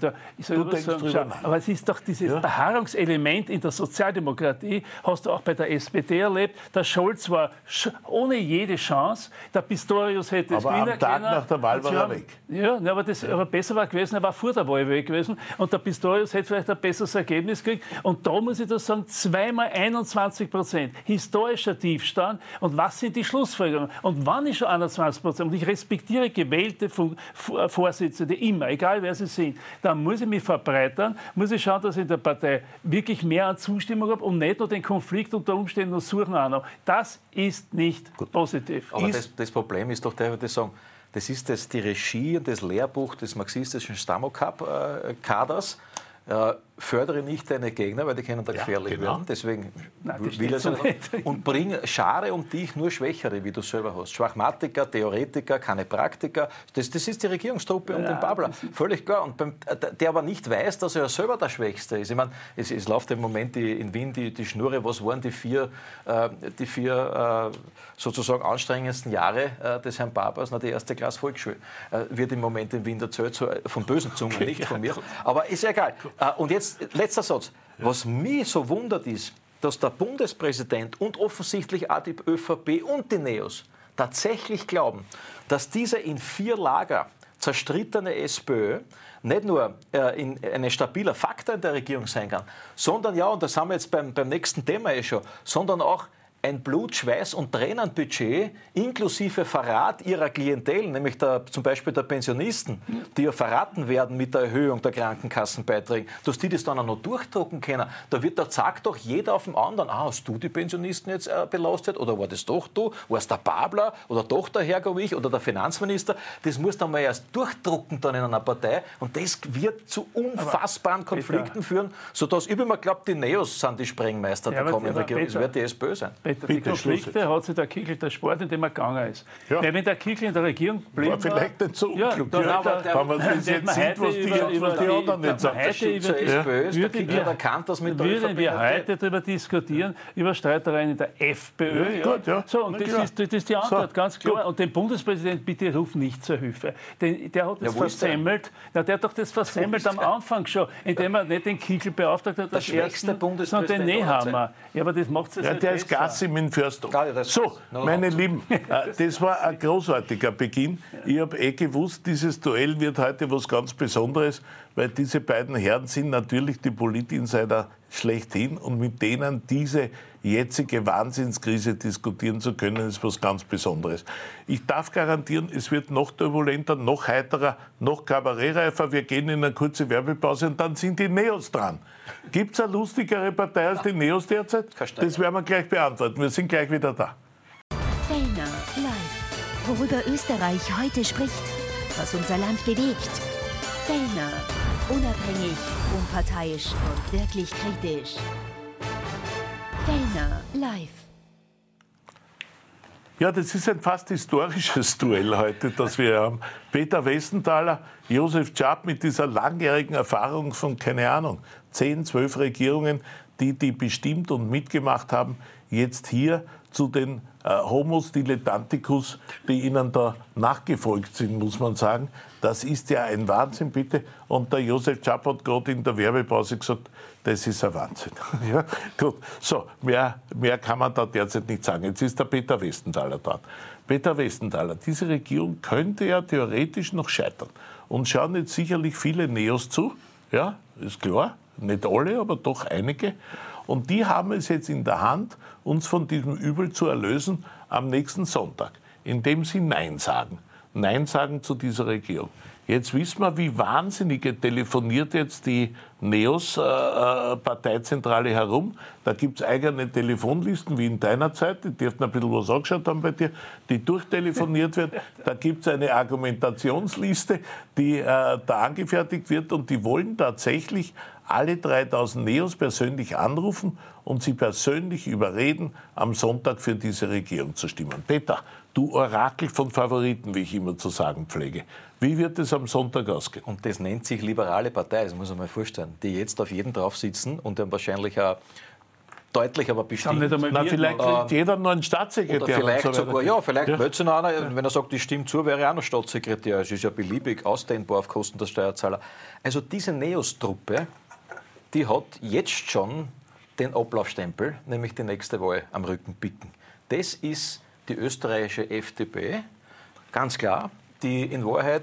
nach. Aber es ist doch dieses Beharrungselement in der Sozialdemokratie, hast du auch bei der SPD erlebt. Der Scholz war ohne jede Chance, der Pistorius hätte es gewinnen können. Aber am Tag nach der Wahl war er weg. Ja, aber besser war gewesen, er war vor der Wahl weg gewesen und der Pistorius hätte vielleicht ein besseres Ergebnis gekriegt. Und da muss ich das sagen, zweimal 21%. Historischer Tiefstand. Und was sind die Schlussfolgerungen? Und wann ist schon 21%? Und ich respektiere gewählte Vorsitzende immer, egal wer sie sind. Dann muss ich mich verbreitern, muss ich schauen, dass ich in der Partei wirklich mehr an Zustimmung habe und nicht nur den Konflikt unter Umständen noch suchen auch. Das ist nicht positiv. Aber das Problem ist doch, der würde sagen, das ist die Regie und das Lehrbuch des marxistischen Stamokap-Kaders. Fördere nicht deine Gegner, weil die können da gefährlich werden. Deswegen will er so nicht. Und schare um dich nur Schwächere, wie du selber hast. Schwachmatiker, Theoretiker, keine Praktiker. Das ist die Regierungstruppe und den Babler. Völlig klar. Und der aber nicht weiß, dass er ja selber der Schwächste ist. Ich meine, es läuft im Moment in Wien die Schnurre. Was waren die vier sozusagen anstrengendsten Jahre des Herrn Babers? Na, die erste Klasse Volksschule. Wird im Moment in Wien erzählt, so von bösen Zungen, nicht von mir. Aber ist ja egal. Und jetzt letzter Satz. Was mich so wundert ist, dass der Bundespräsident und offensichtlich auch die ÖVP und die NEOS tatsächlich glauben, dass diese in 4 Lager zerstrittene SPÖ nicht nur ein stabiler Faktor in der Regierung sein kann, sondern ja, und das haben wir jetzt beim nächsten Thema schon, sondern auch ein Blut-, Schweiß- und Tränenbudget inklusive Verrat ihrer Klientel, nämlich zum Beispiel der Pensionisten, die ja verraten werden mit der Erhöhung der Krankenkassenbeiträge, dass die das dann auch noch durchdrucken können. Da sagt doch jeder auf dem anderen, hast du die Pensionisten jetzt belastet oder war das doch du? War es der Babler oder doch der Hergovich oder der Finanzminister? Das muss dann mal erst durchdrucken dann in einer Partei und das wird zu unfassbaren Konflikten führen, sodass ich mir glaube, die NEOS sind die Sprengmeister der kommenden Regierung. Es wird die SPÖ sein. Die Konflikte hat sich der Kickl, der Sport, in dem er gegangen ist. Ja. Weil wenn der Kickl in der Regierung blieb, war vielleicht nicht so unklug. Wenn man das jetzt sieht, was die anderen nicht sagen. Würden wir heute darüber diskutieren, über Streitereien in der FPÖ. So, und das ist die Antwort, ganz klar. Und den Bundespräsidenten bitte ruf nicht zur Hilfe. Der hat das versemmelt. Der hat doch das versemmelt am Anfang schon, indem er nicht den Kickl beauftragt hat, der schwächste Bundespräsident, sondern den Nehammer. Ja, aber das macht es der ist Gassi Maxim in Förstung. Das So, meine Lieben, das war ein großartiger Beginn. Ich habe gewusst, dieses Duell wird heute was ganz Besonderes, weil diese beiden Herren sind natürlich die Politinsider schlechthin und mit denen diese jetzige Wahnsinnskrise diskutieren zu können, ist was ganz Besonderes. Ich darf garantieren, es wird noch turbulenter, noch heiterer, noch kabarettreifer. Wir gehen in eine kurze Werbepause und dann sind die Neos dran. Gibt es eine lustigere Partei als die Neos derzeit? Das werden wir gleich beantworten. Wir sind gleich wieder da. Fellner live. Worüber Österreich heute spricht, was unser Land bewegt. Fellner. Unabhängig, unparteiisch und wirklich kritisch. Fellner live. Ja, das ist ein fast historisches Duell heute, das wir haben. Peter Westenthaler, Josef Chap mit dieser langjährigen Erfahrung von, keine Ahnung, 10, 12 Regierungen, die bestimmt und mitgemacht haben, jetzt hier zu den Homos Dilettanticus, die ihnen da nachgefolgt sind, muss man sagen. Das ist ja ein Wahnsinn, bitte. Und der Josef Chap hat gerade in der Werbepause gesagt, das ist ein Wahnsinn. Ja, gut. So, mehr kann man da derzeit nicht sagen. Jetzt ist der Peter Westenthaler dran. Peter Westenthaler, diese Regierung könnte ja theoretisch noch scheitern. Und schauen jetzt sicherlich viele Neos zu. Ja, ist klar. Nicht alle, aber doch einige. Und die haben es jetzt in der Hand, uns von diesem Übel zu erlösen am nächsten Sonntag, indem sie Nein sagen. Nein sagen zu dieser Regierung. Jetzt wissen wir, wie wahnsinnige telefoniert jetzt die Neos-Parteizentrale herum. Da gibt es eigene Telefonlisten, wie in deiner Zeit, die dürften ein bisschen was angeschaut haben bei dir, die durchtelefoniert wird. Da gibt es eine Argumentationsliste, die da angefertigt wird und die wollen tatsächlich alle 3000 Neos persönlich anrufen und sie persönlich überreden, am Sonntag für diese Regierung zu stimmen. Peter, du Orakel von Favoriten, wie ich immer zu sagen pflege. Wie wird es am Sonntag ausgehen? Und das nennt sich liberale Partei, das muss man mal vorstellen, die jetzt auf jeden drauf sitzen und dann wahrscheinlich auch deutlich, aber bestimmt. Vielleicht kriegt jeder noch einen Staatssekretär. Oder vielleicht so sogar, ja, vielleicht möchte noch einer, wenn er sagt, ich stimme zu, wäre er auch noch Staatssekretär. Es ist ja beliebig ausdehnbar auf Kosten der Steuerzahler. Also diese Neos-Truppe, die hat jetzt schon den Ablaufstempel, nämlich die nächste Wahl am Rücken picken. Das ist die österreichische FDP, ganz klar, die in Wahrheit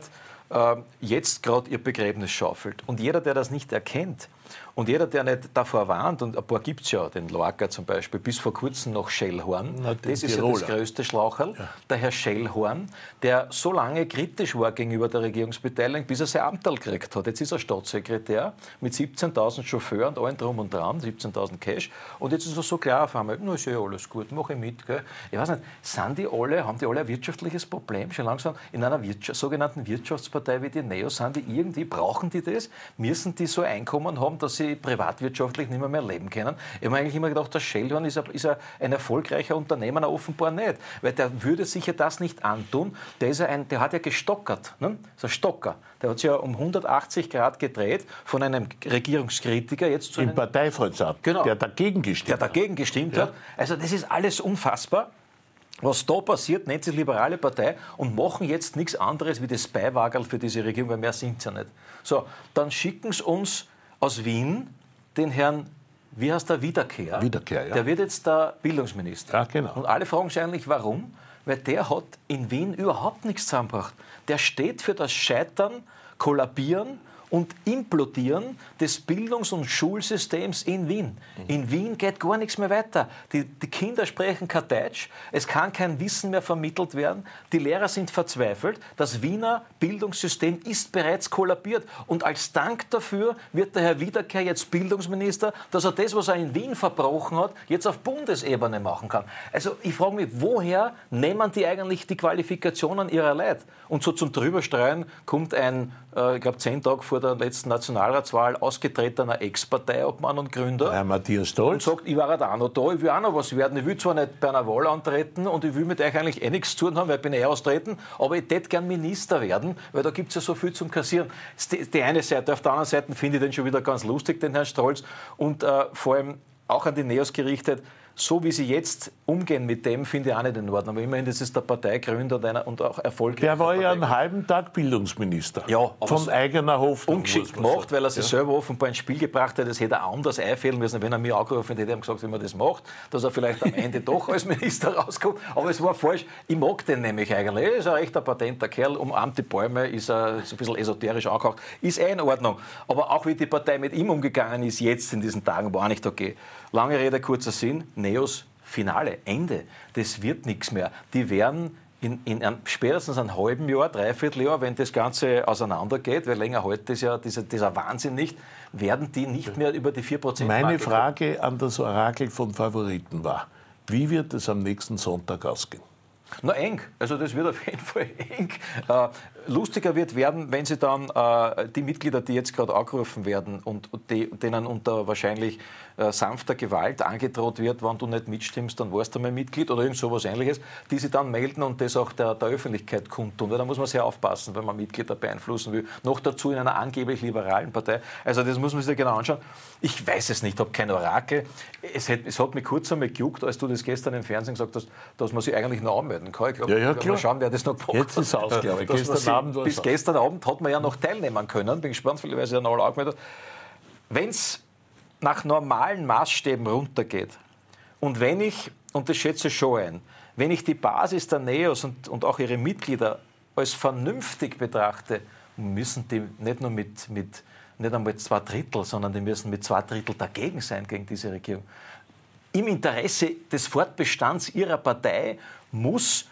jetzt gerade ihr Begräbnis schaufelt. Und jeder, der das nicht erkennt und jeder, der nicht davor warnt, und ein paar gibt es ja, den Loacker zum Beispiel, bis vor kurzem noch Schellhorn, das ist ja das größte Schlaucherl, der Herr Schellhorn, der so lange kritisch war gegenüber der Regierungsbeteiligung, bis er sein Amtal gekriegt hat. Jetzt ist er Staatssekretär mit 17.000 Chauffeuren und allem drum und dran, 17.000 Cash, und jetzt ist er so klar auf einmal, na, ist ja alles gut, mache ich mit. Gell? Ich weiß nicht, haben die alle ein wirtschaftliches Problem? Schon langsam in einer sogenannten Wirtschaftspartei wie die Neos, brauchen die das? Müssen die so Einkommen haben, dass sie privatwirtschaftlich nicht mehr leben können? Ich habe mir eigentlich immer gedacht, der Schellhorn ist ein erfolgreicher Unternehmer, offenbar nicht. Weil der würde sich ja das nicht antun. Der hat ja gestockert. Ne? Das ist ein Stocker. Der hat sich ja um 180 Grad gedreht von einem Regierungskritiker jetzt zu einem Parteifreundschaft, genau, der dagegen gestimmt hat. Also das ist alles unfassbar. Was da passiert, nennt sich liberale Partei und machen jetzt nichts anderes wie das Beiwagerl für diese Regierung, weil mehr sind es ja nicht. So, dann schicken sie uns aus Wien den Herrn, wie heißt der, Wiederkehr, ja. Der wird jetzt der Bildungsminister. Ja, genau. Und alle fragen sich eigentlich, warum? Weil der hat in Wien überhaupt nichts zusammengebracht. Der steht für das Scheitern, Kollabieren und Implodieren des Bildungs- und Schulsystems in Wien. In Wien geht gar nichts mehr weiter. Die Kinder sprechen kein Deutsch, es kann kein Wissen mehr vermittelt werden, die Lehrer sind verzweifelt, das Wiener Bildungssystem ist bereits kollabiert. Und als Dank dafür wird der Herr Wiederkehr jetzt Bildungsminister, dass er das, was er in Wien verbrochen hat, jetzt auf Bundesebene machen kann. Also ich frage mich, woher nehmen die eigentlich die Qualifikationen ihrer Leute? Und so zum Drüberstreuen kommt ein, ich glaube 10 Tage vor der letzten Nationalratswahl ausgetretener Ex-Parteiobmann und Gründer. Ja, Matthias Stolz. Und sagt, ich war halt auch noch da, ich will auch noch was werden. Ich will zwar nicht bei einer Wahl antreten und ich will mit euch eigentlich nichts zu tun haben, weil ich bin austreten, aber ich hätte gern Minister werden, weil da gibt es ja so viel zum Kassieren. Das ist die eine Seite. Auf der anderen Seite finde ich den schon wieder ganz lustig, den Herrn Stolz. Und vor allem auch an die Neos gerichtet, so wie sie jetzt umgehen mit dem, finde ich auch nicht in Ordnung. Aber immerhin, das ist der Parteigründer und auch erfolgreich. Der war ja einen halben Tag Bildungsminister. Ja, von eigener Hoffnung. Ungeschickt gemacht, weil er sich selber offenbar ins Spiel gebracht hat. Das hätte er anders einfällen müssen. Wenn er mir angerufen hätte, hätte er ihm gesagt, wie man das macht, dass er vielleicht am Ende doch als Minister rauskommt. Aber es war falsch. Ich mag den nämlich eigentlich. Er ist ein rechter patenter Kerl. Umarmt die Bäume, ist er so ein bisschen esoterisch angehaucht. Ist in Ordnung. Aber auch wie die Partei mit ihm umgegangen ist, jetzt in diesen Tagen, war nicht okay. Lange Rede, kurzer Sinn. Neos, Finale, Ende. Das wird nichts mehr. Die werden spätestens einem halben Jahr, Dreivierteljahr, wenn das Ganze auseinandergeht, weil länger hält das ja dieser Wahnsinn nicht, werden die nicht mehr über die 4%. Meine Frage an das Orakel von Favoriten war, wie wird es am nächsten Sonntag ausgehen? Na, eng. Also das wird auf jeden Fall eng. Lustiger wird werden, wenn sie dann die Mitglieder, die jetzt gerade angerufen werden und denen unter wahrscheinlich sanfter Gewalt angedroht wird, wenn du nicht mitstimmst, dann warst du mal Mitglied oder irgend sowas Ähnliches, die sie dann melden und das auch der Öffentlichkeit kundtun. Weil da muss man sehr aufpassen, wenn man Mitglieder beeinflussen will. Noch dazu in einer angeblich liberalen Partei. Also das muss man sich genau anschauen. Ich weiß es nicht, ich habe kein Orakel. Es hat mich kurz einmal gejuckt, als du das gestern im Fernsehen gesagt hast, dass man sich eigentlich noch anmelden kann. Ich glaube, mal schauen, wer das noch gemacht hat. Jetzt ist es aus, glaube ich. Bis gestern Abend hat man ja noch teilnehmen können. Bin gespannt, vielleicht ja noch alle angemeldet. Wenn es nach normalen Maßstäben runtergeht und wenn ich, und das schätze ich schon ein, wenn ich die Basis der Neos und auch ihre Mitglieder als vernünftig betrachte, müssen die nicht nur nicht einmal 2 Drittel, sondern die müssen mit 2 Drittel dagegen sein gegen diese Regierung. Im Interesse des Fortbestands ihrer Partei muss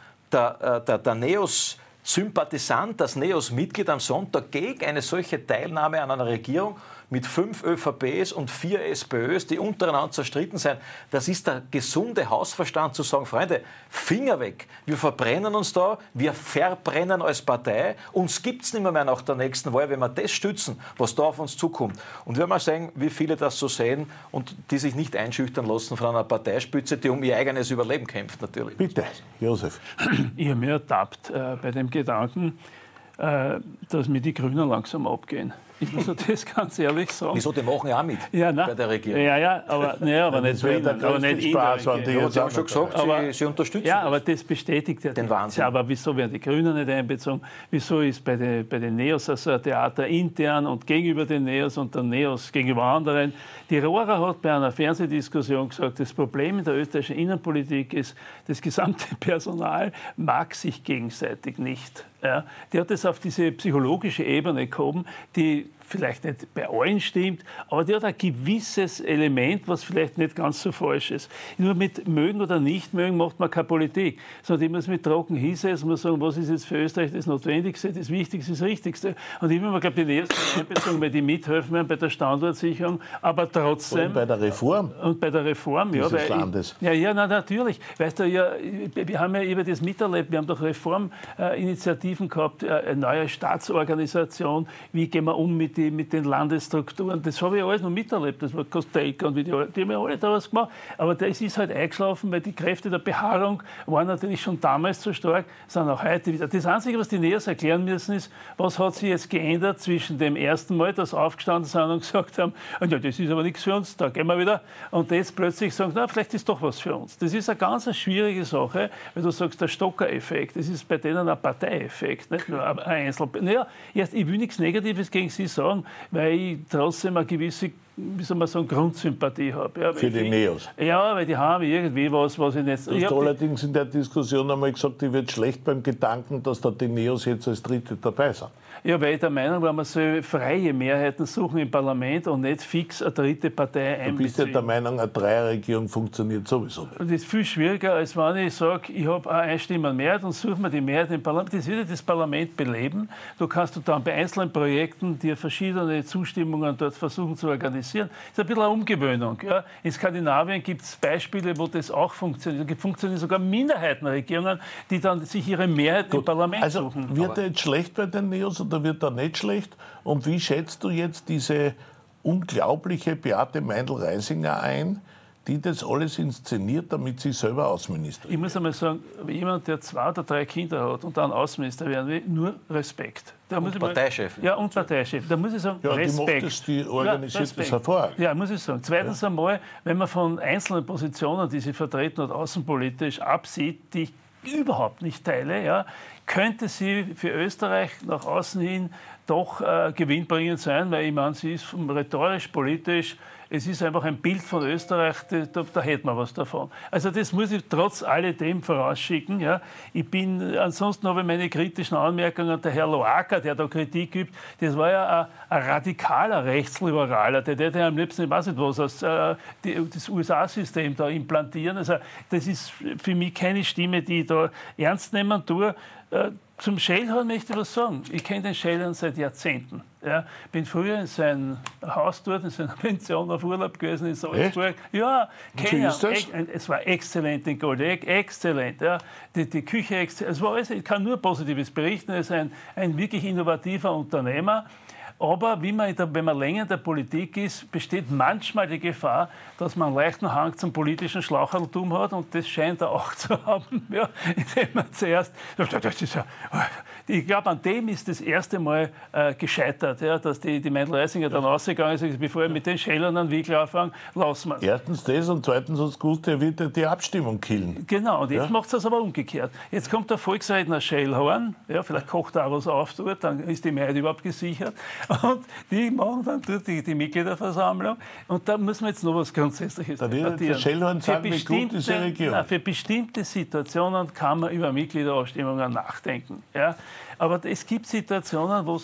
der Neos-Sympathisant, das Neos-Mitglied am Sonntag gegen eine solche Teilnahme an einer Regierung mit 5 ÖVPs und 4 SPÖs, die untereinander zerstritten sind. Das ist der gesunde Hausverstand zu sagen, Freunde, Finger weg. Wir verbrennen uns da, wir verbrennen als Partei. Uns gibt es nicht mehr nach der nächsten Wahl, wenn wir das stützen, was da auf uns zukommt. Und wir mal sehen, wie viele das so sehen und die sich nicht einschüchtern lassen von einer Parteispitze, die um ihr eigenes Überleben kämpft natürlich. Bitte, Josef. Ich habe mich ertappt bei dem Gedanken, dass mir die Grünen langsam abgehen. Ich muss das ganz ehrlich sagen. Wieso? Die machen ja auch mit bei der Regierung. Ja, aber nicht Spaß, Sie haben schon gesagt, sie unterstützen ja, aber das bestätigt ja den Wahnsinn. Aber wieso werden die Grünen nicht einbezogen? Wieso ist bei den Neos also ein Theater intern und gegenüber den Neos und der Neos gegenüber anderen? Die Rohrer hat bei einer Fernsehdiskussion gesagt, das Problem in der österreichischen Innenpolitik ist, das gesamte Personal mag sich gegenseitig nicht. Ja, die hat es auf diese psychologische Ebene gehoben, die vielleicht nicht bei allen stimmt, aber die hat ein gewisses Element, was vielleicht nicht ganz so falsch ist. Nur mit mögen oder nicht mögen macht man keine Politik, sondern ich muss mit trocken hinsetzen, muss sagen, was ist jetzt für Österreich das Notwendigste, das Wichtigste, das Richtigste. Und ich will mir, glaube ich, die ersten einbezogen, weil die mithelfen werden bei der Standortsicherung, aber trotzdem... Und bei der Reform? Und bei der Reform, ja. Dieses Landes. Natürlich. Weißt du, ja, wir haben ja über das miterlebt, wir haben doch Reforminitiativen gehabt, eine neue Staatsorganisation, wie gehen wir um mit den Landesstrukturen, das habe ich alles noch miterlebt. Das war Costa-Rica und die haben ja alle da was gemacht. Aber das ist halt eingeschlafen, weil die Kräfte der Beharrung waren natürlich schon damals so stark, sind auch heute wieder. Das Einzige, was die Neos erklären müssen, ist, was hat sich jetzt geändert zwischen dem ersten Mal, dass sie aufgestanden sind und gesagt haben, ja, das ist aber nichts für uns, da gehen wir wieder. Und jetzt plötzlich sagen, na, vielleicht ist doch was für uns. Das ist eine ganz schwierige Sache, weil du sagst, der Stocker-Effekt, das ist bei denen ein Parteieffekt, nicht nur ein Naja, ich will nichts Negatives gegen sie sagen, weil ich trotzdem eine gewisse, wie soll man sagen, Grundsympathie habe. Ja, für die Neos? Ja, weil die haben irgendwie was ich nicht... Du hast allerdings in der Diskussion einmal gesagt, die wird schlecht beim Gedanken, dass da die Neos jetzt als Dritte dabei sind. Ja, weil ich der Meinung war, man soll freie Mehrheiten suchen im Parlament und nicht fix eine dritte Partei einbeziehen. Du bist ja der Meinung, eine Dreierregierung funktioniert sowieso nicht. Das ist viel schwieriger, als wenn ich sage, ich habe eine Einstimmenmehrheit und suche mir die Mehrheit im Parlament. Das wird das Parlament beleben. Du kannst dann bei einzelnen Projekten dir verschiedene Zustimmungen dort versuchen zu organisieren. Das ist ein bisschen eine Umgewöhnung. Ja. In Skandinavien gibt es Beispiele, wo das auch funktioniert. Es funktionieren sogar Minderheitenregierungen, die dann sich ihre Mehrheit im Parlament suchen. Also wird er jetzt schlecht bei den Neos oder wird er nicht schlecht? Und wie schätzt du jetzt diese unglaubliche Beate Meindl-Reisinger ein, die das alles inszeniert, damit sie selber Außenminister Ich muss einmal sagen, jemand, der 2 oder 3 Kinder hat und dann Außenminister werden will, nur Respekt. Da muss ich Parteichef. Ja, und Parteichef. Da muss ich sagen, Ja, Respekt. die organisiert das hervorragend. Ja, muss ich sagen. Zweitens einmal, wenn man von einzelnen Positionen, die sie vertreten hat, außenpolitisch absieht, die ich überhaupt nicht teile, ja, könnte sie für Österreich nach außen hin doch gewinnbringend sein, weil ich meine, sie ist rhetorisch, politisch, es ist einfach ein Bild von Österreich, da hätte man was davon. Also das muss ich trotz alledem vorausschicken. Ja. Ansonsten habe ich meine kritischen Anmerkungen, der Herr Loacker, der da Kritik gibt, das war ja ein radikaler Rechtsliberaler, der hätte am liebsten, ich weiß nicht was, das USA-System da implantieren. Also das ist für mich keine Stimme, die ich da ernst nehmen tue. Zum Schellhorn möchte ich was sagen. Ich kenne den Schellhorn seit Jahrzehnten. Ja, bin früher in sein Haus dort, in seiner Pension auf Urlaub gewesen in Salzburg. Echt? Ja, kenne das? es war exzellent in Goldeck, exzellent. Ja. Die Küche, es war alles, ich kann nur Positives berichten. Er ist ein wirklich innovativer Unternehmer. Aber wenn man länger in der Politik ist, besteht manchmal die Gefahr, dass man einen leichten Hang zum politischen Schlaucherltum hat. Und das scheint er auch zu haben. Ja, indem man zuerst, ich glaube, an dem ist das erste Mal gescheitert, ja, dass die Meindl-Reisinger dann rausgegangen ist, bevor er mit den Schellern einen Weg anfangen, lassen wir es. Erstens das und zweitens hat es gewusst, er wird die Abstimmung killen. Genau, und jetzt macht es das aber umgekehrt. Jetzt kommt der Volksredner Schellhorn, ja, vielleicht kocht er auch was auf dort, dann ist die Mehrheit überhaupt gesichert. Und die machen dann dort die Mitgliederversammlung. Und da müssen wir jetzt noch was Grundsätzliches debattieren. Der Schellhorn sagen, wie gut ist die Regierung. Für bestimmte Situationen kann man über Mitgliederabstimmungen nachdenken. Ja? Aber es gibt Situationen, wo es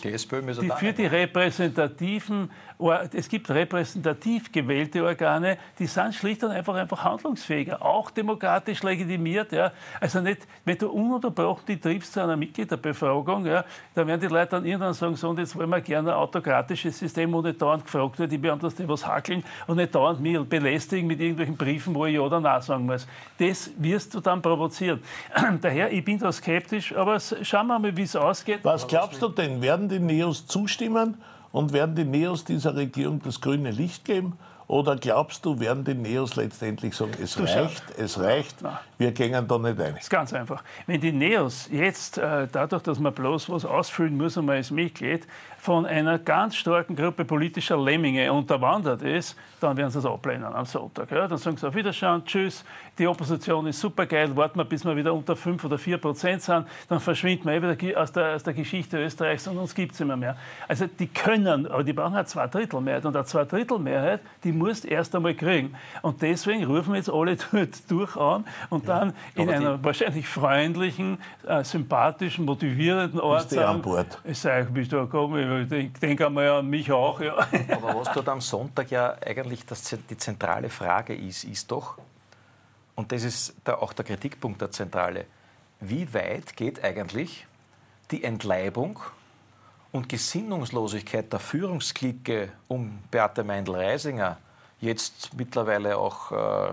es gibt repräsentativ gewählte Organe, die sind schlicht und einfach handlungsfähiger, auch demokratisch legitimiert. Ja. Also nicht, wenn du ununterbrochen die triffst zu einer Mitgliederbefragung, ja, da werden die Leute dann irgendwann sagen, so, und jetzt wollen wir gerne ein autokratisches System, wo nicht dauernd gefragt wird, die Beamten, die was hackeln und nicht dauernd mich belästigen mit irgendwelchen Briefen, wo ich Ja oder Nein sagen muss. Das wirst du dann provozieren. Daher, ich bin da skeptisch, aber schauen wir mal, wie es ausgeht. Was glaubst du denn? Werden die Neos zustimmen und werden die Neos dieser Regierung das grüne Licht geben? Oder glaubst du, werden die Neos letztendlich sagen, es reicht, Nein. wir gehen da nicht rein? Das ist ganz einfach. Wenn die Neos jetzt, dadurch, dass man bloß was ausfüllen muss, einmal als Mitglied, von einer ganz starken Gruppe politischer Lemminge unterwandert ist, dann werden sie es ablehnen am Sonntag. Ja? Dann sagen sie auf Wiederschauen, tschüss, die Opposition ist supergeil, warten wir, bis wir wieder unter 5 oder 4% sind, dann verschwinden wir wieder aus der Geschichte Österreichs und uns gibt es immer mehr. Also die können, aber die brauchen eine Zweidrittelmehrheit und eine Zweidrittelmehrheit, die musst du erst einmal kriegen. Und deswegen rufen wir jetzt alle dort durch an und dann in einer wahrscheinlich freundlichen, sympathischen, motivierenden Art sagen, ich sage, bist du gekommen, ich denke einmal an mich auch. Ja. Aber was dort am Sonntag ja eigentlich die zentrale Frage ist doch, und das ist auch der Kritikpunkt der Zentrale, wie weit geht eigentlich die Entleibung und Gesinnungslosigkeit der Führungsklicke um Beate Meindl-Reisinger, jetzt mittlerweile auch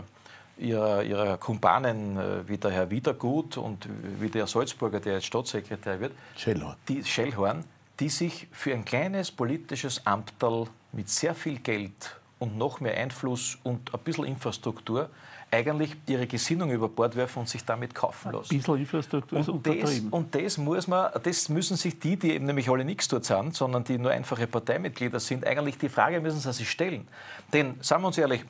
ihrer Kumpanen wie der Herr Wiedergut und wie der Salzburger, der jetzt Staatssekretär wird, Schellhorn, die sich für ein kleines politisches Amterl mit sehr viel Geld und noch mehr Einfluss und ein bisschen Infrastruktur eigentlich ihre Gesinnung über Bord werfen und sich damit kaufen lassen. Ein bisschen Infrastruktur ist untertrieben. Und das müssen sich die eben nämlich alle nichts dort sind, sondern die nur einfache Parteimitglieder sind, eigentlich die Frage müssen sie sich stellen. Denn, sagen wir uns ehrlich,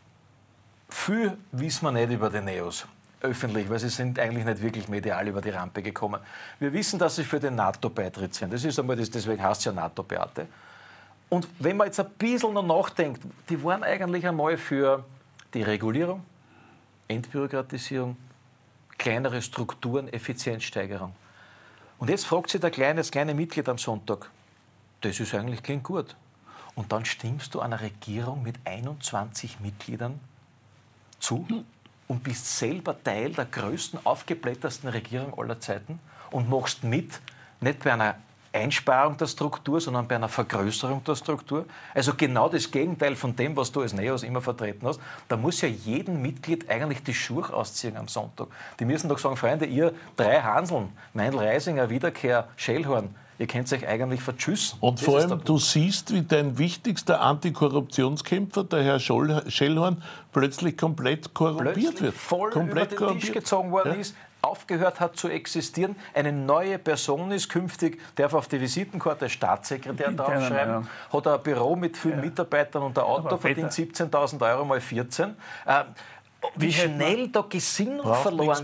viel wissen wir nicht über die Neos öffentlich, weil sie sind eigentlich nicht wirklich medial über die Rampe gekommen. Wir wissen, dass sie für den NATO-Beitritt sind. Das ist einmal deswegen heißt es ja NATO-Beate. Und wenn man jetzt ein bisschen noch nachdenkt, die waren eigentlich einmal für die Regulierung, Entbürokratisierung, kleinere Strukturen, Effizienzsteigerung. Und jetzt fragt sich das kleine Mitglied am Sonntag, das ist eigentlich klingt gut. Und dann stimmst du einer Regierung mit 21 Mitgliedern zu und bist selber Teil der größten, aufgeblättersten Regierung aller Zeiten und machst mit, nicht bei einer Einsparung der Struktur, sondern bei einer Vergrößerung der Struktur. Also genau das Gegenteil von dem, was du als Neos immer vertreten hast. Da muss ja jedem Mitglied eigentlich die Schuhe ausziehen am Sonntag. Die müssen doch sagen, Freunde, ihr 3 Hanseln, Meindl-Reisinger, Wiederkehr, Schellhorn, Ihr könnt euch eigentlich verschüssen. Und vor allem, du siehst, wie dein wichtigster Antikorruptionskämpfer, der Herr Schellhorn, plötzlich komplett korrumpiert wird. Voll komplett über den Tisch gezogen worden ist, aufgehört hat zu existieren. Eine neue Person ist künftig, darf auf die Visitenkarte Staatssekretär draufschreiben, hat ein Büro mit vielen Mitarbeitern und ein Auto, verdient 17.000 Euro mal 14. Wie schnell da Gesinnung verloren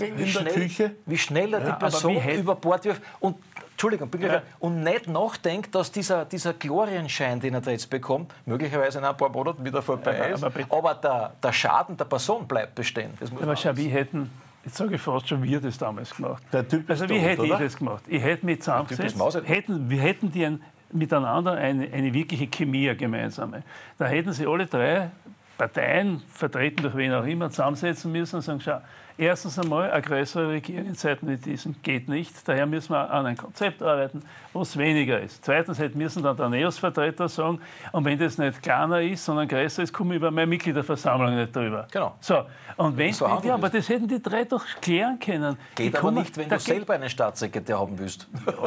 geht. Wie schnell er die Person über Bord wirft. Und Entschuldigung, und nicht nachdenkt, dass dieser Glorienschein, den er da jetzt bekommt, möglicherweise in ein paar Monaten wieder vorbei ist, aber der Schaden der Person bleibt bestehen. Aber schau, wie hätten, jetzt sage ich fast schon, wir das damals gemacht. Der Typ ist wie hätte ich das gemacht? Ich hätte mich zusammengesetzt, wir hätten die miteinander eine wirkliche Chemie, eine gemeinsame. Da hätten sie alle drei Parteien, vertreten durch wen auch immer, zusammensetzen müssen und sagen, schau, erstens einmal, eine größere Regierung in Zeiten wie diesen geht nicht. Daher müssen wir an ein Konzept arbeiten, wo es weniger ist. Zweitens müssen dann der NEOS-Vertreter sagen, und wenn das nicht kleiner ist, sondern größer ist, komme ich über meine Mitgliederversammlung nicht drüber. Genau. So, und wenn, aber das hätten die drei doch klären können. Geht aber nicht, wenn du selber einen Staatssekretär haben willst.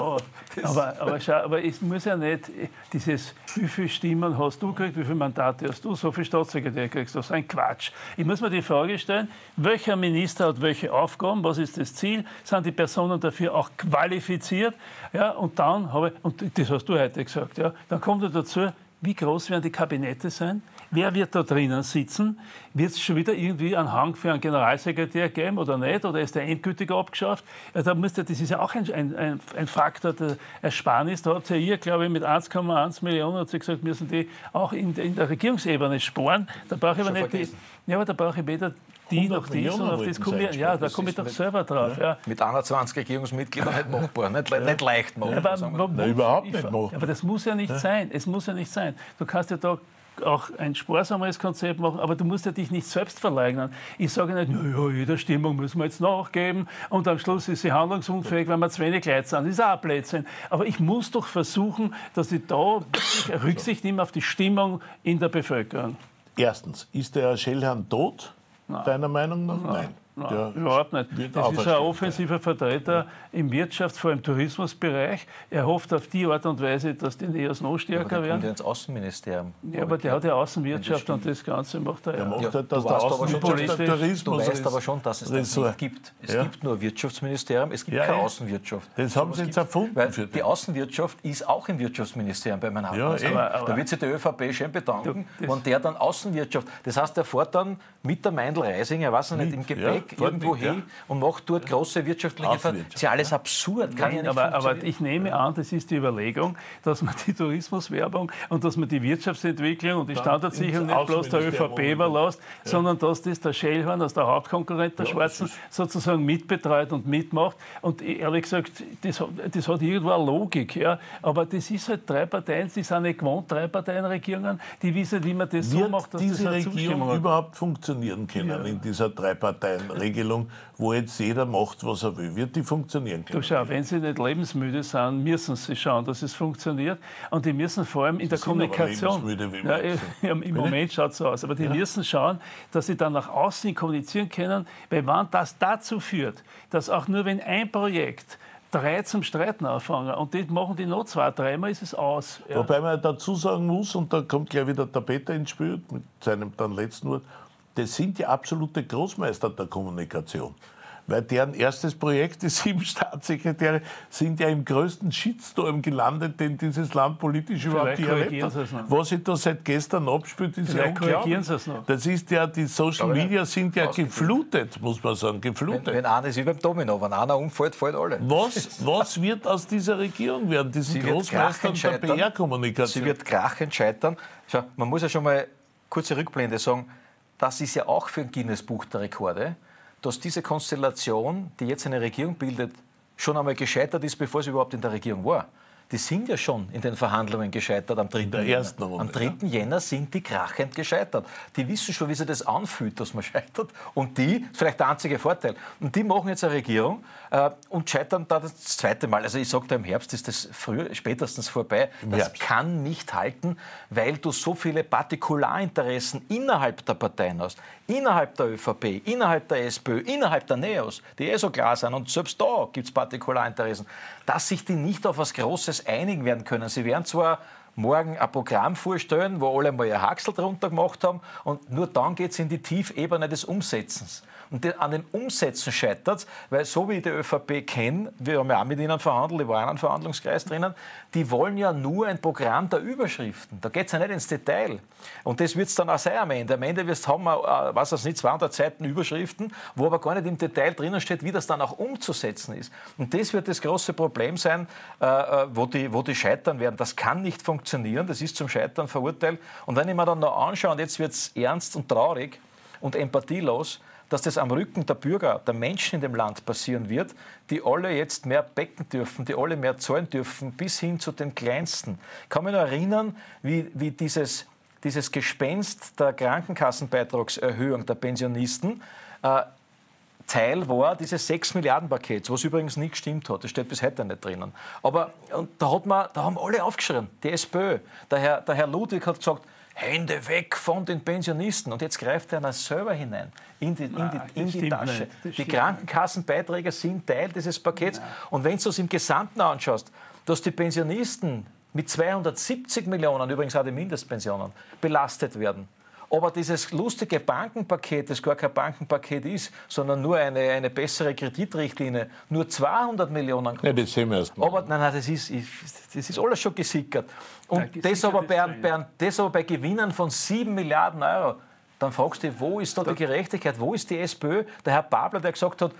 Ja, aber es muss ja nicht dieses, wie viele Stimmen hast du gekriegt, wie viele Mandate hast du, so viele Staatssekretär kriegst du. Das ist ein Quatsch. Ich muss mir die Frage stellen, welcher Minister hat welche Aufgaben, was ist das Ziel, sind die Personen dafür auch qualifiziert, ja, und dann und das hast du heute gesagt, ja, dann kommt dazu, wie groß werden die Kabinette sein, wer wird da drinnen sitzen, wird es schon wieder irgendwie einen Hang für einen Generalsekretär geben oder nicht, oder ist der endgültig abgeschafft? Ja, das ist ja auch ein Faktor der Ersparnis. Da hat ja ihr, glaube ich, mit 1,1 Millionen hat sie gesagt, müssen die auch in der Regierungsebene sparen. Da brauche ich aber nicht da brauche ich weder die noch die, sondern auf das komme ich, da komme ich doch selber drauf. Ja. Mit 21 Regierungsmitgliedern nicht machbar, nicht leicht machbar. Überhaupt nicht machbar. Aber das muss ja nicht sein. Es muss ja nicht sein. Du kannst ja da auch ein sparsameres Konzept machen, aber du musst ja dich nicht selbst verleugnen. Ich sage nicht, jeder Stimmung müssen wir jetzt nachgeben und am Schluss ist sie handlungsunfähig, weil wir zu wenig Leute sind. Das ist auch ein Blödsinn. Aber ich muss doch versuchen, dass ich da Rücksicht nehme auf die Stimmung in der Bevölkerung. Erstens, ist der Herr Schellhorn tot? Deiner Meinung nach? Nein. Nein, überhaupt nicht. Das ist ein offensiver Vertreter im Wirtschafts-, vor allem Tourismusbereich. Er hofft auf die Art und Weise, dass die NEOS noch stärker werden. Der ins Außenministerium. Ja, aber der hat ja Außenwirtschaft und das Ganze macht er. Der macht halt, dass der Außenwirtschaft der Tourismus Du weißt aber schon, dass es das nicht gibt. Es gibt nur Wirtschaftsministerium, es gibt keine Außenwirtschaft. Das haben sie jetzt erfunden. Weil die Außenwirtschaft ist auch im Wirtschaftsministerium bei meinem Hauptministerium. Da wird sich die ÖVP schön bedanken, wenn der dann Außenwirtschaft. Das heißt, der fährt dann mit der Meindl-Reisinger, weiß ich nicht, im Gepäck irgendwo hin und macht dort große wirtschaftliche Verhandlungen. Das ist ja alles absurd. Aber ich nehme an, das ist die Überlegung, dass man die Tourismuswerbung und dass man die Wirtschaftsentwicklung und die Standardsicherung nicht bloß der ÖVP überlässt, sondern dass das der Schellhorn als der Hauptkonkurrent der Schwarzen sozusagen mitbetreut und mitmacht. Und ehrlich gesagt, das hat irgendwo eine Logik. Ja? Aber das ist halt drei Parteien, die sind nicht gewohnt, drei Parteienregierungen, die wissen, wie man das so macht, dass diese das eine Regierung Zustimmung hat. überhaupt funktionieren können in dieser Drei-Parteien-Regelung, wo jetzt jeder macht, was er will. Wird die funktionieren können? Du schau, wenn sie nicht lebensmüde sind, müssen sie schauen, dass es funktioniert. Und die müssen vor allem in der Kommunikation. Im Moment schaut es so aus. Aber die müssen schauen, dass sie dann nach außen kommunizieren können, weil wenn das dazu führt, dass auch nur wenn ein Projekt drei zum Streiten anfangen und das machen die noch 2, 3 Mal, ist es aus. Ja. Wobei man dazu sagen muss, und da kommt gleich wieder der Peter ins Spiel mit seinem dann letzten Wort, das sind ja absolute Großmeister der Kommunikation. Weil deren erstes Projekt, die 7 Staatssekretäre, sind ja im größten Shitstorm gelandet, den dieses Land politisch überhaupt je erlebt hat. Was sich da seit gestern abspielt, ist ja unglaublich. Das ist ja, die Social Media sind ja geflutet, muss man sagen, geflutet. Wenn einer ist wie beim Domino, wenn einer umfällt, fallen alle. Was wird aus dieser Regierung werden, diesen Großmeistern der PR-Kommunikation? Sie wird krachend scheitern. Schau, man muss ja schon mal kurze Rückblende sagen, das ist ja auch für ein Guinness-Buch der Rekorde, dass diese Konstellation, die jetzt eine Regierung bildet, schon einmal gescheitert ist, bevor sie überhaupt in der Regierung war. die sind ja schon in den Verhandlungen gescheitert am 3. In der ersten Runde. Am 3. Jänner sind die krachend gescheitert. Die wissen schon, wie sich das anfühlt, dass man scheitert. Und die, das ist vielleicht der einzige Vorteil, und die machen jetzt eine Regierung und scheitern da das zweite Mal. Also ich sage da, im Herbst ist das spätestens vorbei. Das kann nicht halten, weil du so viele Partikularinteressen innerhalb der Parteien hast. Innerhalb der ÖVP, innerhalb der SPÖ, innerhalb der NEOS, die so klar sind. Und selbst da gibt es Partikularinteressen. Dass sich die nicht auf was Großes einigen werden können. Sie werden zwar morgen ein Programm vorstellen, wo alle mal ihr Haxel drunter gemacht haben und nur dann geht es in die Tiefebene des Umsetzens. Und an dem Umsetzen scheitert es, weil so wie ich die ÖVP kenne, wir haben ja auch mit ihnen verhandelt, ich war in einem Verhandlungskreis drinnen, die wollen ja nur ein Programm der Überschriften. Da geht es ja nicht ins Detail. Und das wird es dann auch sein am Ende. Am Ende haben wir, was weiß nicht, 200 Seiten Überschriften, wo aber gar nicht im Detail drinnen steht, wie das dann auch umzusetzen ist. Und das wird das große Problem sein, wo die scheitern werden. Das kann nicht funktionieren, das ist zum Scheitern verurteilt. Und wenn ich mir dann noch anschaue, und jetzt wird es ernst und traurig und empathielos, dass das am Rücken der Bürger, der Menschen in dem Land passieren wird, die alle jetzt mehr becken dürfen, die alle mehr zahlen dürfen, bis hin zu den Kleinsten. Ich kann mich noch erinnern, wie dieses Gespenst der Krankenkassenbeitragserhöhung der Pensionisten Teil war dieses 6-Milliarden-Pakets, was übrigens nie gestimmt hat. Das steht bis heute nicht drinnen. Aber und da haben alle aufgeschrien, die SPÖ. Der Herr Ludwig hat gesagt, Hände weg von den Pensionisten. Und jetzt greift er selber hinein in die Tasche. Die Krankenkassenbeiträge sind Teil dieses Pakets. Nein. Und wenn du es im Gesamten anschaust, dass die Pensionisten mit 270 Millionen, übrigens auch die Mindestpensionen, belastet werden. Aber dieses lustige Bankenpaket, das gar kein Bankenpaket ist, sondern nur eine bessere Kreditrichtlinie, nur 200 Millionen kostet. Ja, das sehen wir erst mal. Aber nein, das ist alles schon gesickert. Und das aber bei Gewinnen von 7 Milliarden Euro, dann fragst du dich, wo ist da die Gerechtigkeit? Wo ist die SPÖ? Der Herr Babler, der gesagt hat,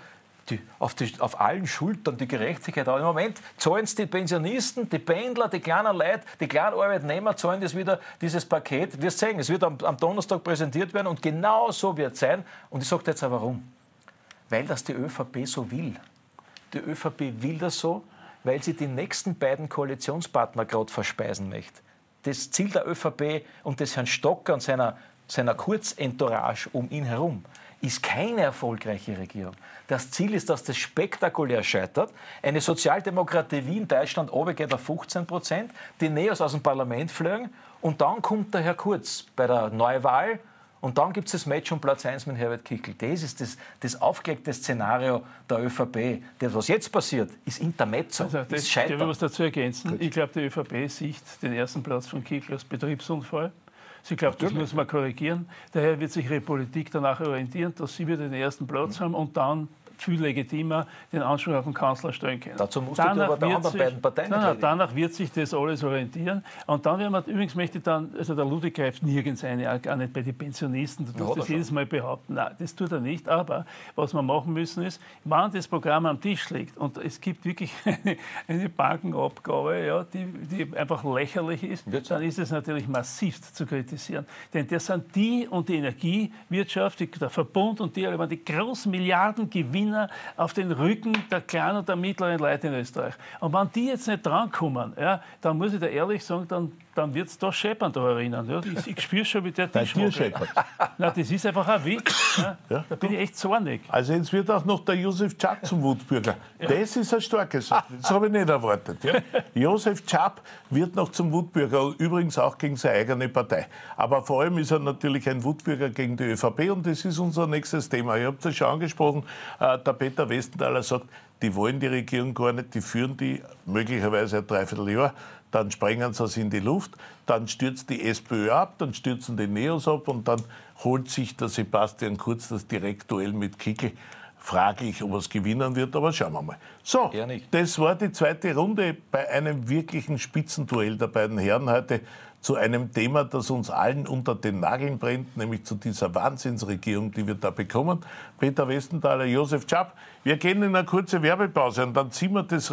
auf allen Schultern die Gerechtigkeit. Aber im Moment zahlen es die Pensionisten, die Pendler, die kleinen Leute, die kleinen Arbeitnehmer zahlen das wieder, dieses Paket. Wir sehen, es wird am Donnerstag präsentiert werden und genau so wird es sein. Und ich sage jetzt auch warum. Weil das die ÖVP so will. Die ÖVP will das so, weil sie die nächsten beiden Koalitionspartner gerade verspeisen möchte. Das Ziel der ÖVP und des Herrn Stocker und seiner Kurzentourage um ihn herum ist keine erfolgreiche Regierung. Das Ziel ist, dass das spektakulär scheitert. Eine Sozialdemokratie wie in Deutschland runtergeht auf 15%, die NEOS aus dem Parlament fliegen und dann kommt der Herr Kurz bei der Neuwahl und dann gibt es das Match um Platz 1 mit Herbert Kickl. Das ist das aufgelegte Szenario der ÖVP. Das, was jetzt passiert, ist Intermezzo, ist Scheitern. Ich will was dazu ergänzen. Gut. Ich glaube, die ÖVP sieht den ersten Platz von Kickl als Betriebsunfall. Sie glaubt, das muss man korrigieren. Daher wird sich ihre Politik danach orientieren, dass sie wieder den ersten Platz haben und dann viel legitimer den Anspruch auf den Kanzler stellen können. Dazu musst du aber die anderen beiden Parteien danach wird sich das alles orientieren. Und dann werden wir, übrigens möchte ich dann, also der Ludwig greift nirgends ein, gar nicht bei den Pensionisten, du musst das jedes Mal behaupten. Nein, das tut er nicht. Aber was wir machen müssen ist, wenn das Programm am Tisch liegt und es gibt wirklich eine Bankenabgabe, ja, die einfach lächerlich ist, dann ist es natürlich massivst zu kritisieren. Denn das sind die und die Energiewirtschaft, der Verbund und die alle waren die großen Milliardengewinner auf den Rücken der kleinen und der mittleren Leute in Österreich. Und wenn die jetzt nicht drankommen, ja, dann muss ich dir ehrlich sagen, dann wird es da scheppern da erinnern. Ja. Ich spüre schon, wie der Tisch scheppert. Nein, das ist einfach ein Witz. Ja. Ja. Da bin ich echt zornig. Also jetzt wird auch noch der Josef Czap zum Wutbürger. Ja. Das ist eine starke Sache. Das habe ich nicht erwartet. Ja. Josef Czap wird noch zum Wutbürger, übrigens auch gegen seine eigene Partei. Aber vor allem ist er natürlich ein Wutbürger gegen die ÖVP und das ist unser nächstes Thema. Ihr habt es schon angesprochen, der Peter Westenthaler sagt, die wollen die Regierung gar nicht, die führen die möglicherweise ein Dreivierteljahr, dann sprengen sie es in die Luft, dann stürzt die SPÖ ab, dann stürzen die NEOS ab und dann holt sich der Sebastian Kurz das Direktduell mit Kickl. Fraglich, ob er es gewinnen wird, aber schauen wir mal. So, das war die zweite Runde bei einem wirklichen Spitzenduell der beiden Herren heute zu einem Thema, das uns allen unter den Nageln brennt, nämlich zu dieser Wahnsinnsregierung, die wir da bekommen. Peter Westenthaler, Josef Czap. Wir gehen in eine kurze Werbepause und dann ziehen wir das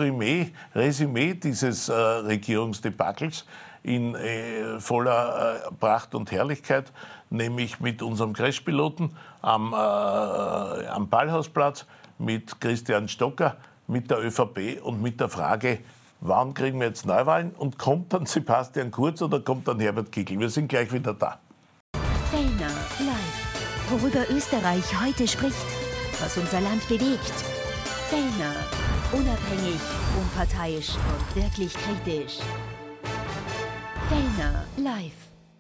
Resümee dieses Regierungsdebakels in voller Pracht und Herrlichkeit, nämlich mit unserem Crashpiloten am Ballhausplatz, mit Christian Stocker, mit der ÖVP und mit der Frage, wann kriegen wir jetzt Neuwahlen und kommt dann Sebastian Kurz oder kommt dann Herbert Kickl? Wir sind gleich wieder da. Fellner live. Worüber Österreich heute spricht, was unser Land bewegt. Fellner. Unabhängig, unparteiisch und wirklich kritisch. Fellner live.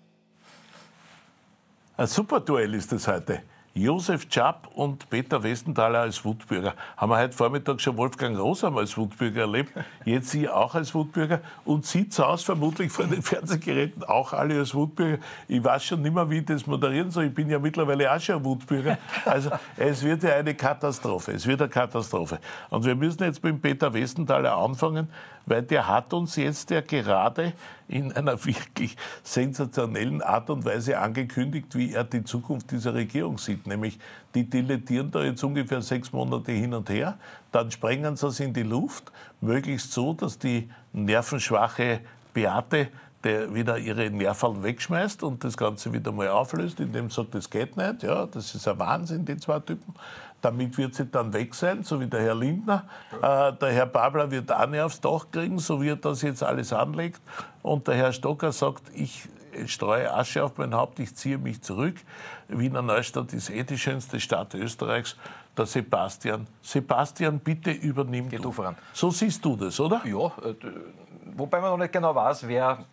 Ein super Duell ist es heute. Josef Schaap und Peter Westenthaler als Wutbürger. Haben wir heute Vormittag schon Wolfgang Rosam als Wutbürger erlebt, jetzt Sie auch als Wutbürger und Sie zu Hause vermutlich vor den Fernsehgeräten auch alle als Wutbürger. Ich weiß schon nicht mehr, wie ich das moderieren soll. Ich bin ja mittlerweile auch schon ein Wutbürger. Also es wird ja eine Katastrophe. Es wird eine Katastrophe. Und wir müssen jetzt mit Peter Westenthaler anfangen, weil der hat uns jetzt ja gerade in einer wirklich sensationellen Art und Weise angekündigt, wie er die Zukunft dieser Regierung sieht. Nämlich, die dilettieren da jetzt ungefähr 6 Monate hin und her, dann sprengen sie es in die Luft, möglichst so, dass die nervenschwache Beate der wieder ihre Nerven wegschmeißt und das Ganze wieder mal auflöst, indem sie sagt, das geht nicht, ja, das ist ein Wahnsinn, die zwei Typen. Damit wird sie dann weg sein, so wie der Herr Lindner. Der Herr Babler wird auch nicht aufs Dach kriegen, so wie er das jetzt alles anlegt. Und der Herr Stocker sagt, ich streue Asche auf mein Haupt, ich ziehe mich zurück. Wiener Neustadt ist die schönste Stadt Österreichs. Der Sebastian. Sebastian, bitte übernimm Geh du voran. So siehst du das, oder? Ja, wobei man noch nicht genau weiß,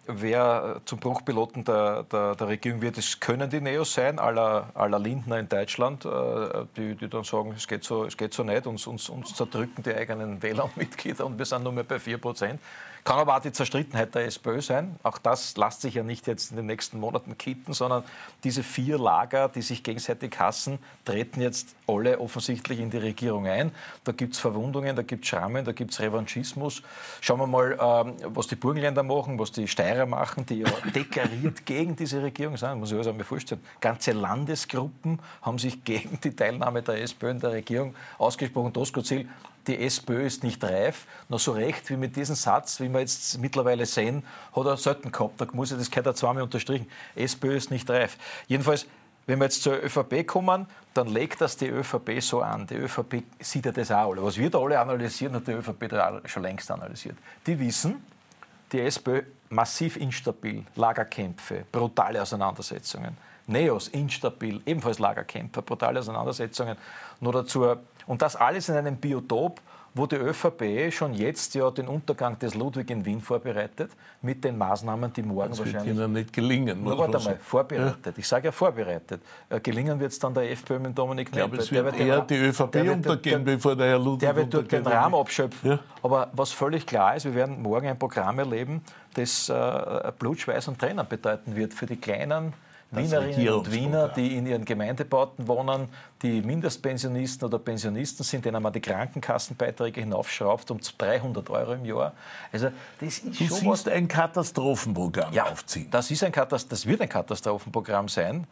wer zum Prunkpiloten der Regierung wird. Es können die Neos sein, à la Lindner in Deutschland, die dann sagen, es geht so nicht, uns zerdrücken die eigenen Wähler und Mitglieder und wir sind nur mehr bei 4%. Kann aber auch die Zerstrittenheit der SPÖ sein. Auch das lässt sich ja nicht jetzt in den nächsten Monaten kitten, sondern diese 4 Lager, die sich gegenseitig hassen, treten jetzt alle offensichtlich in die Regierung ein. Da gibt es Verwundungen, da gibt es Schrammen, da gibt es Revanchismus. Schauen wir mal, was die Burgenländer machen, was die Steirer machen, die ja deklariert gegen diese Regierung sind. Muss ich mir vorstellen. Ganze Landesgruppen haben sich gegen die Teilnahme der SPÖ in der Regierung ausgesprochen. Doskozil, die SPÖ ist nicht reif. Noch so recht wie mit diesem Satz, wie wir jetzt mittlerweile sehen, hat er selten gehabt. Da muss ich das gehört er zweimal unterstrichen. SPÖ ist nicht reif. Jedenfalls, wenn wir jetzt zur ÖVP kommen, dann legt das die ÖVP so an. Die ÖVP sieht ja das auch alle. Was wir da alle analysieren, hat die ÖVP da schon längst analysiert. Die wissen, die SPÖ massiv instabil, Lagerkämpfe, brutale Auseinandersetzungen. Neos instabil, ebenfalls Lagerkämpfer, brutale Auseinandersetzungen. Nur dazu, und das alles in einem Biotop, wo die ÖVP schon jetzt ja den Untergang des Ludwig in Wien vorbereitet, mit den Maßnahmen, die morgen das wahrscheinlich... wird Ihnen nicht gelingen. Nur warte mal, vorbereitet. Ja. Ich sage ja vorbereitet. Gelingen wird es dann der FPÖ mit Dominik Nett. Ich glaube, es wird eher die ÖVP untergehen, bevor der Herr Ludwig der wird dort den Rahmen abschöpfen. Ja. Aber was völlig klar ist, wir werden morgen ein Programm erleben, das Blut, Schweiß und Tränen bedeuten wird für die kleinen Wienerinnen und Wiener, die in ihren Gemeindebauten wohnen, die Mindestpensionisten oder Pensionisten sind, denen man die Krankenkassenbeiträge hinaufschraubt um 300 € im Jahr. Also das ist du schon was. Ein Katastrophenprogramm aufziehen. Das wird ein Katastrophenprogramm sein,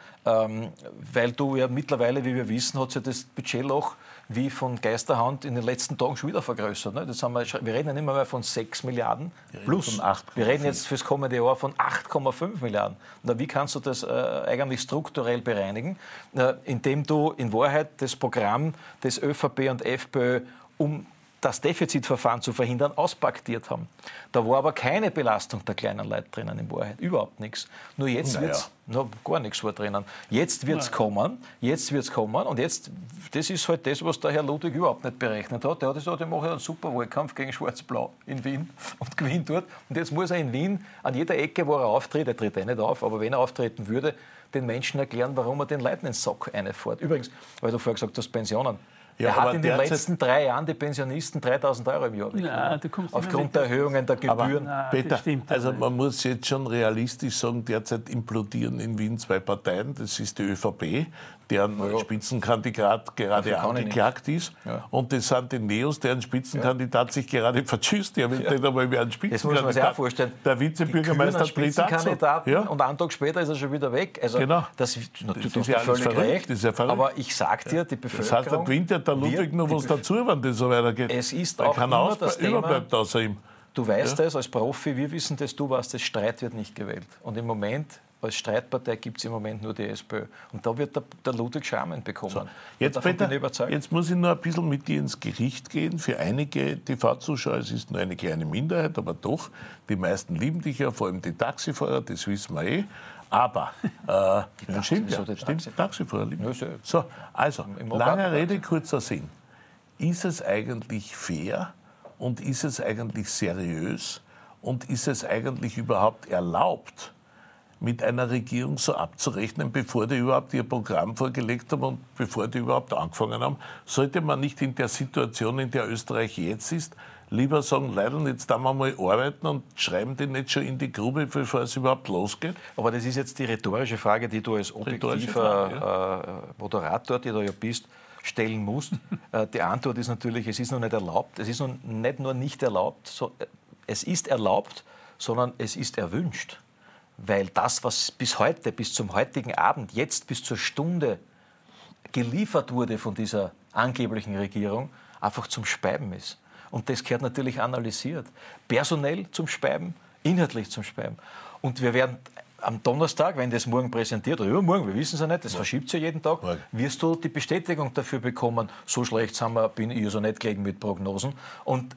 weil du ja mittlerweile, wie wir wissen, hat sich das Budgetloch wie von Geisterhand in den letzten Tagen schon wieder vergrößert. Ne? Das haben wir reden ja nicht mehr von 6 Milliarden plus. Von 8, wir reden jetzt fürs kommende Jahr von 8,5 Milliarden. Na, wie kannst du das eigentlich strukturell bereinigen? Indem du in Wahrheit das Programm des ÖVP und FPÖ um das Defizitverfahren zu verhindern, auspaktiert haben. Da war aber keine Belastung der kleinen Leute drinnen in Wahrheit. Überhaupt nichts. Nur jetzt wird es, gar nichts war drinnen. Jetzt wird es kommen und jetzt, das ist halt das, was der Herr Ludwig überhaupt nicht berechnet hat. Der hat gesagt, ich mache einen super Wahlkampf gegen Schwarz-Blau in Wien und gewinnt dort. Und jetzt muss er in Wien an jeder Ecke, wo er auftritt, er tritt nicht auf, aber wenn er auftreten würde, den Menschen erklären, warum er den Leuten ins Sack reinfährt. Übrigens, weil du vorher gesagt hast, Pensionen. Ja, er hat in den letzten 3 Jahren die Pensionisten 3.000 € im Jahr bekommen. Aufgrund der Erhöhungen der Gebühren. Peter, also man muss jetzt schon realistisch sagen, derzeit implodieren in Wien 2 Parteien. Das ist die ÖVP, deren Spitzenkandidat gerade angeklagt ist. Ja. Und das sind die Neos, deren Spitzenkandidat sich gerade verschüsst. Die haben nicht einmal mehr einen Spitzenkandidat. Das muss man sich auch vorstellen. Der Vizebürgermeister Spitzenkandidaten und einen Tag später ist er schon wieder weg. Also genau. Das ist ja völlig recht. Das ist ja verrückt. Aber ich sag dir, die Bevölkerung... Das heißt, da gewinnt ja der Ludwig noch was dazu, wenn das so weitergeht. Es ist auch immer das Thema... Überbleibt außer ihm. Du weißt es als Profi, wir wissen das, du weißt es, Streit wird nicht gewählt. Und im Moment als Streitpartei gibt es im Moment nur die SPÖ. Und da wird der Ludwig Schamann bekommen. So, jetzt, Peter, jetzt muss ich nur ein bisschen mit dir ins Gericht gehen. Für einige TV-Zuschauer, es ist nur eine kleine Minderheit, aber doch, die meisten lieben dich ja, vor allem die Taxifahrer, das wissen wir eh. Aber, stimmt, Taxifahrer lieben dich. So, also, lange Rede, kurzer Sinn. Ist es eigentlich fair und ist es eigentlich seriös und ist es eigentlich überhaupt erlaubt, mit einer Regierung so abzurechnen, bevor die überhaupt ihr Programm vorgelegt haben und bevor die überhaupt angefangen haben? Sollte man nicht in der Situation, in der Österreich jetzt ist, lieber sagen, Leute, jetzt da wir mal arbeiten und schreiben die nicht schon in die Grube, bevor es überhaupt losgeht? Aber das ist jetzt die rhetorische Frage, die du als objektiver Moderator, der du ja bist, stellen musst. Die Antwort ist natürlich, es ist noch nicht erlaubt. Es ist noch nicht nur nicht erlaubt, es ist erlaubt, sondern es ist erwünscht. Weil das, was bis heute, bis zum heutigen Abend, jetzt bis zur Stunde geliefert wurde von dieser angeblichen Regierung, einfach zum Speiben ist. Und das gehört natürlich analysiert. Personell zum Speiben, inhaltlich zum Speiben. Und wir werden am Donnerstag, wenn das morgen präsentiert, oder übermorgen, wir wissen es ja nicht, das verschiebt sich ja jeden Tag, wirst du die Bestätigung dafür bekommen, so schlecht bin ich also nicht gelegen mit Prognosen. Und,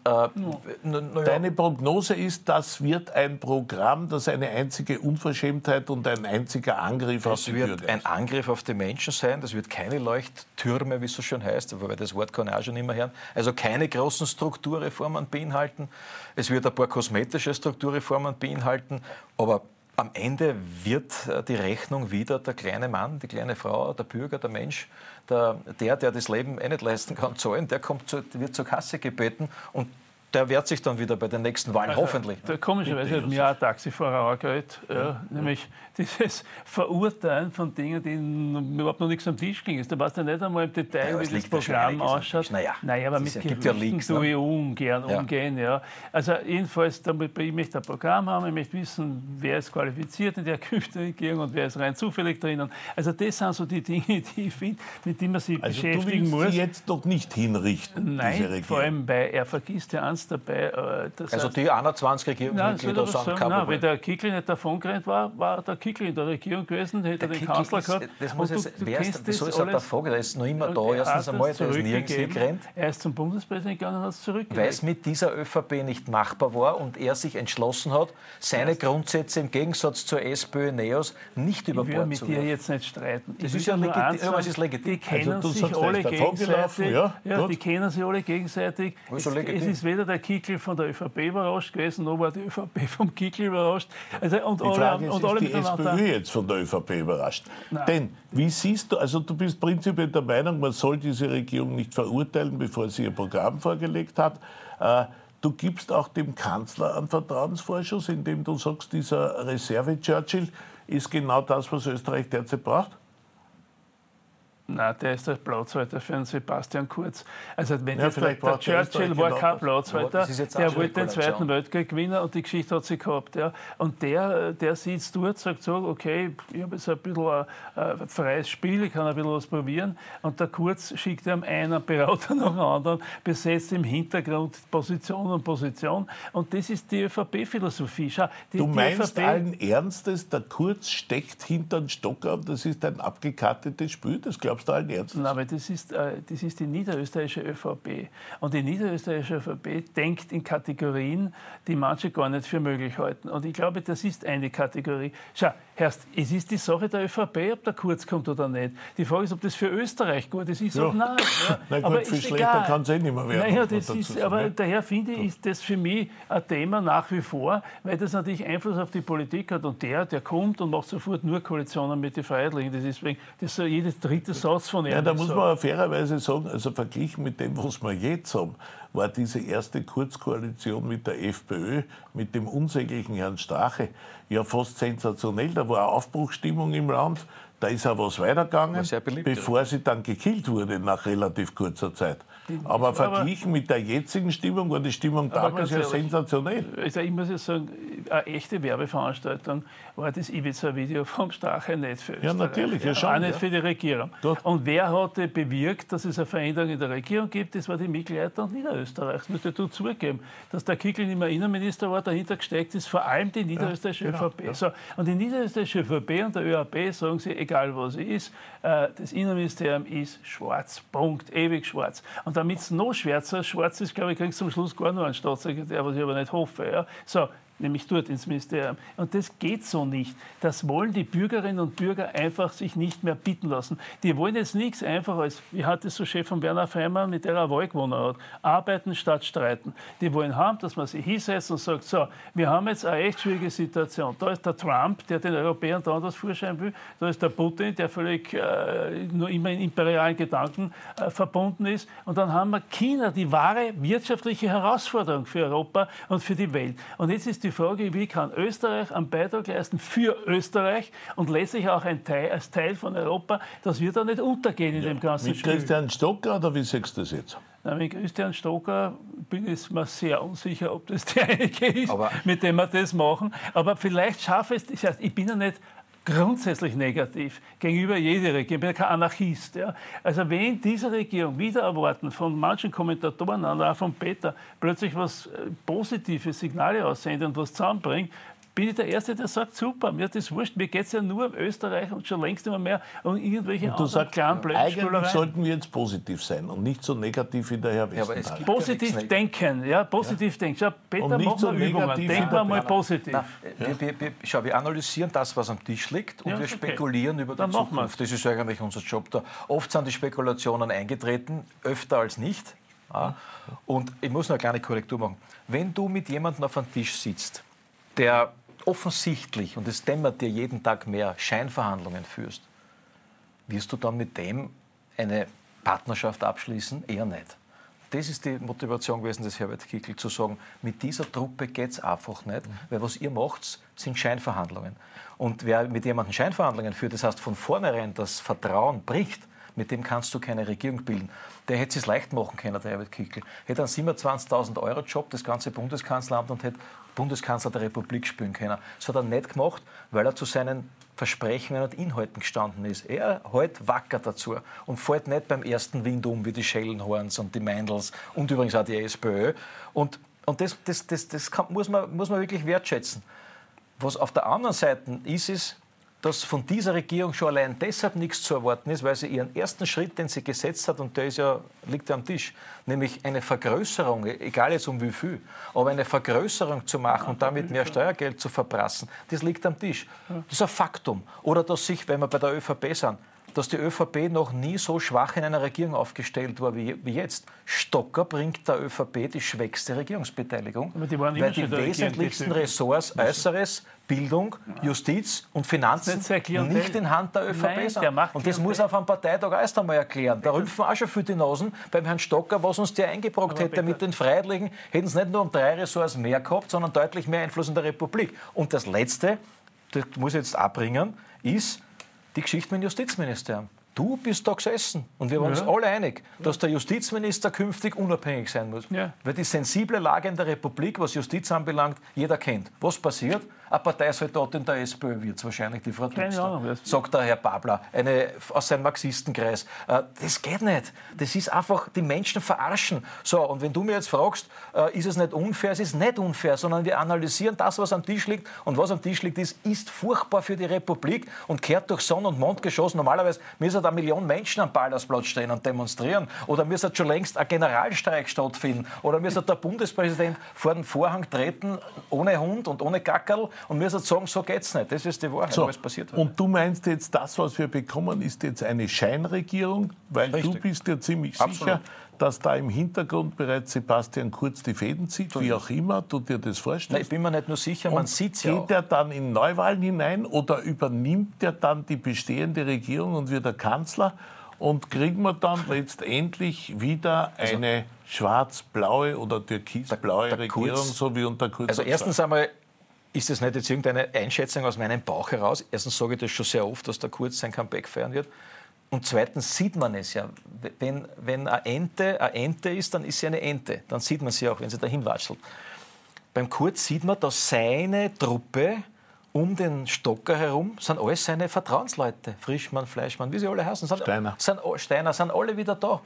Deine Prognose ist, das wird ein Programm, das eine einzige Unverschämtheit und ein einziger Angriff auf die Bürger ist. Es wird ein Angriff auf die Menschen sein, das wird keine Leuchttürme, wie es so schön heißt, wobei das Wort kann ich auch schon immer hören, also keine großen Strukturreformen beinhalten, es wird ein paar kosmetische Strukturreformen beinhalten, aber am Ende wird die Rechnung wieder der kleine Mann, die kleine Frau, der Bürger, der Mensch, der das Leben nicht leisten kann, zahlen, der wird zur Kasse gebeten und der wehrt sich dann wieder bei den nächsten Wahlen, hoffentlich. Komischerweise hat mir auch ein Taxifahrer angehört, nämlich dieses Verurteilen von Dingen, die überhaupt noch nichts am Tisch liegen. Da weißt du nicht einmal im Detail, wie das Programm ausschaut. Naja, aber mit Gerüchten tue ich umgehen. Ja. Also jedenfalls, ich möchte ein Programm haben, ich möchte wissen, wer ist qualifiziert in der künftigen Regierung und wer ist rein zufällig drinnen. Also das sind so die Dinge, die ich finde, mit denen man sich beschäftigen muss. Du willst sie jetzt noch nicht hinrichten, diese Regierung? Vor allem, weil er vergisst ja eins dabei. Also die 21 Regierungsmitglieder sind kein Problem. Wenn der Kickl nicht davongerannt war der Kickl in der Regierung gewesen, hätte er den Kanzler gehabt. Das muss jetzt, so ist halt der Vogel, der ist noch immer da. Erstens einmal, der ist nirgends hingerannt. Er ist zum Bundespräsidenten gegangen und hat es zurückgegeben. Weil es mit dieser ÖVP nicht machbar war und er sich entschlossen hat, seine Grundsätze im Gegensatz zur SPÖ, NEOS nicht über Bord zu werfen. Ich will mit dir jetzt nicht streiten. Das ist ja legitim. Die kennen sich alle gegenseitig. Die kennen sich alle gegenseitig. Es ist weder der Kickl von der ÖVP überrascht gewesen, noch war die ÖVP vom Kickl überrascht. Also, die Frage ist, ist die SPÖ jetzt von der ÖVP überrascht? Nein. Denn, wie siehst du, also du bist prinzipiell der Meinung, man soll diese Regierung nicht verurteilen, bevor sie ihr Programm vorgelegt hat. Du gibst auch dem Kanzler einen Vertrauensvorschuss, indem du sagst, dieser Reserve-Churchill ist genau das, was Österreich derzeit braucht? Nein, der ist der Platzhalter für einen Sebastian Kurz. Also wenn der Churchill war kein Platzhalter, der wollte den Zweiten Weltkrieg gewinnen und die Geschichte hat sie gehabt. Ja. Und der sitzt dort, sagt so, okay, ich habe jetzt ein bisschen ein freies Spiel, ich kann ein bisschen was probieren. Und der Kurz schickt ihm einen Berater nach dem anderen, besetzt im Hintergrund Position und Position. Und das ist die ÖVP-Philosophie. Schau, du meinst allen Ernstes, der Kurz steckt hinter den Stocker und das ist ein abgekartetes Spiel? Das glaubst du allen Ernstes? Nein, aber das ist die niederösterreichische ÖVP. Und die niederösterreichische ÖVP denkt in Kategorien, die manche gar nicht für möglich halten. Und ich glaube, das ist eine Kategorie. Schau, Herrst, es ist die Sache der ÖVP, ob der Kurz kommt oder nicht. Die Frage ist, ob das für Österreich gut ist. Ich sage nein. Ja. Nein, gut, viel schlechter kann es eh nicht mehr werden. Naja, das ist, aber daher finde ich, ist das für mich ein Thema nach wie vor, weil das natürlich Einfluss auf die Politik hat. Und der kommt und macht sofort nur Koalitionen mit den Freiheitlichen. Das ist so jedes dritte Satz von ihm. Ja, da muss man fairerweise sagen, also verglichen mit dem, was wir jetzt haben, war diese erste Kurzkoalition mit der FPÖ, mit dem unsäglichen Herrn Strache, ja fast sensationell. Da war eine Aufbruchsstimmung im Land, da ist auch was weitergegangen, bevor sie dann gekillt wurde nach relativ kurzer Zeit. Aber verglichen mit der jetzigen Stimmung war die Stimmung damals ja sensationell. Also ich muss ja sagen, eine echte Werbeveranstaltung war das Ibiza-Video vom Strache nicht für Österreich. Ja, natürlich, ja schon. Auch nicht für die Regierung. Gut. Und wer hatte bewirkt, dass es eine Veränderung in der Regierung gibt? Das war die Mitglieder Niederösterreichs. Das musst du zugeben. Dass der Kickl nicht mehr Innenminister war, dahinter gesteckt ist vor allem die niederösterreichische ÖVP. Ja. So, und die niederösterreichische ÖVP und der ÖAP sagen sie, egal was ist, das Innenministerium ist schwarz. Punkt. Ewig schwarz. Und damit es noch schwarz ist, glaube ich, kriegst du zum Schluss gar noch einen Staatssekretär, was ich aber nicht hoffe. Ja. So, nämlich dort ins Ministerium. Und das geht so nicht. Das wollen die Bürgerinnen und Bürger einfach sich nicht mehr bitten lassen. Die wollen jetzt nichts einfach als, wie hat es so Chef von Werner Feimann, mit der er Wahl gewonnen hat, arbeiten statt streiten. Die wollen haben, dass man sich hinsetzt und sagt, so, wir haben jetzt eine echt schwierige Situation. Da ist der Trump, der den Europäern da was vorschreiben will. Da ist der Putin, der völlig nur immer in imperialen Gedanken verbunden ist. Und dann haben wir China, die wahre wirtschaftliche Herausforderung für Europa und für die Welt. Und jetzt ist die Frage, wie kann Österreich einen Beitrag leisten für Österreich und letztlich auch als Teil von Europa, dass wir da nicht untergehen in dem ganzen Spiel. Mit Christian Stocker oder wie siehst du das jetzt? Na, mit Christian Stocker bin ich mir sehr unsicher, ob das derjenige ist, mit dem wir das machen. Aber vielleicht schaffe ich es. Das heißt, ich bin ja nicht grundsätzlich negativ gegenüber jeder Regierung. Ich bin ja kein Anarchist. Ja. Also wenn diese Regierung wieder erwarten von manchen Kommentatoren, auch von Peter, plötzlich was positive Signale aussendet und was zusammenbringt, bin ich der Erste, der sagt, super, mir ist das wurscht, mir geht es ja nur um Österreich und schon längst immer mehr um irgendwelche anderen kleinen Blödspielereien. Eigentlich sollten wir jetzt positiv sein und nicht so negativ wie der Herr Westenthal. Ja, positiv denken, ja, positiv denken. Schau, Peter, mach so mal Übungen, denken wir mal positiv. Schau, wir analysieren das, was am Tisch liegt und wir spekulieren über die Zukunft. Das ist eigentlich unser Job da. Oft sind die Spekulationen eingetreten, öfter als nicht. Ja. Und ich muss noch eine kleine Korrektur machen. Wenn du mit jemandem auf einem Tisch sitzt, der offensichtlich, und es dämmert dir jeden Tag mehr, Scheinverhandlungen führst, wirst du dann mit dem eine Partnerschaft abschließen? Eher nicht. Das ist die Motivation gewesen des Herbert Kickl, zu sagen, mit dieser Truppe geht es einfach nicht, weil was ihr macht, sind Scheinverhandlungen. Und wer mit jemandem Scheinverhandlungen führt, das heißt von vornherein das Vertrauen bricht, mit dem kannst du keine Regierung bilden. Der hätte es leicht machen können, der Herbert Kickl. Hätte einen 27.000 € Job, das ganze Bundeskanzleramt, und hätte Bundeskanzler der Republik spielen können. Das hat er nicht gemacht, weil er zu seinen Versprechungen und Inhalten gestanden ist. Er hält wacker dazu und fällt nicht beim ersten Wind um, wie die Schellenhorns und die Meindls und übrigens auch die SPÖ. Und das muss man wirklich wertschätzen. Was auf der anderen Seite ist, dass von dieser Regierung schon allein deshalb nichts zu erwarten ist, weil sie ihren ersten Schritt, den sie gesetzt hat, und der liegt ja am Tisch, nämlich eine Vergrößerung, egal jetzt um wie viel, aber eine Vergrößerung zu machen und damit mehr Steuergeld zu verprassen, das liegt am Tisch. Das ist ein Faktum. Oder dass sich, wenn wir bei der ÖVP sind, dass die ÖVP noch nie so schwach in einer Regierung aufgestellt war wie jetzt. Stocker bringt der ÖVP die schwächste Regierungsbeteiligung, weil die wesentlichsten Ressorts, Äußeres, Bildung, Justiz und Finanzen nicht in Hand der ÖVP sind. Und das muss auf einem Parteitag erst einmal erklären. Da rümpfen auch schon für die Nasen beim Herrn Stocker, was uns der eingebrockt hätte mit den Freiheitlichen, hätten sie nicht nur um 3 Ressorts mehr gehabt, sondern deutlich mehr Einfluss in der Republik. Und das Letzte, das muss ich jetzt abbringen, ist die Geschichte mit dem Justizministerium. Du bist da gesessen und wir waren uns alle einig, dass der Justizminister künftig unabhängig sein muss. Ja. Weil die sensible Lage in der Republik, was Justiz anbelangt, jeder kennt. Was passiert? Ein Parteisoldat in der SPÖ wird es wahrscheinlich, die Frau Dubster, sagt der Herr Babler, aus seinem Marxistenkreis. Das geht nicht. Das ist einfach, die Menschen verarschen. So, und wenn du mir jetzt fragst, ist es nicht unfair? Es ist nicht unfair, sondern wir analysieren das, was am Tisch liegt. Und was am Tisch liegt, ist furchtbar für die Republik und kehrt durch Sonne und Mond geschossen. Normalerweise müssen 1 Million Menschen am Ballersplatz stehen und demonstrieren. Oder müsste schon längst ein Generalstreik stattfinden. Oder müsste der Bundespräsident vor den Vorhang treten, ohne Hund und ohne Gackerl, und müsste sagen, so geht's nicht. Das ist die Wahrheit, was passiert hat. Und du meinst jetzt, das, was wir bekommen, ist jetzt eine Scheinregierung? Weil Richtig. Du bist dir ziemlich sicher, dass da im Hintergrund bereits Sebastian Kurz die Fäden zieht, wie auch immer, du dir das vorstellst? Nein, ich bin mir nicht nur sicher, man sieht es ja auch. Geht er dann in Neuwahlen hinein oder übernimmt er dann die bestehende Regierung und wird der Kanzler? Und kriegen wir dann letztendlich wieder eine schwarz-blaue oder türkisblaue Regierung, so wie unter Kurz? Also erstens einmal ist das nicht jetzt irgendeine Einschätzung aus meinem Bauch heraus. Erstens sage ich das schon sehr oft, dass der Kurz sein Comeback feiern wird. Und zweitens sieht man es ja. Wenn eine Ente ist, dann ist sie eine Ente. Dann sieht man sie auch, wenn sie dahin watschelt. Beim Kurz sieht man, dass seine Truppe um den Stocker herum sind alles seine Vertrauensleute. Frischmann, Fleischmann, wie sie alle heißen. Steiner sind alle wieder da.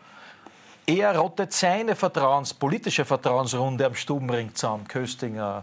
Er rottet seine politische Vertrauensrunde am Stubenring zusammen. Köstinger,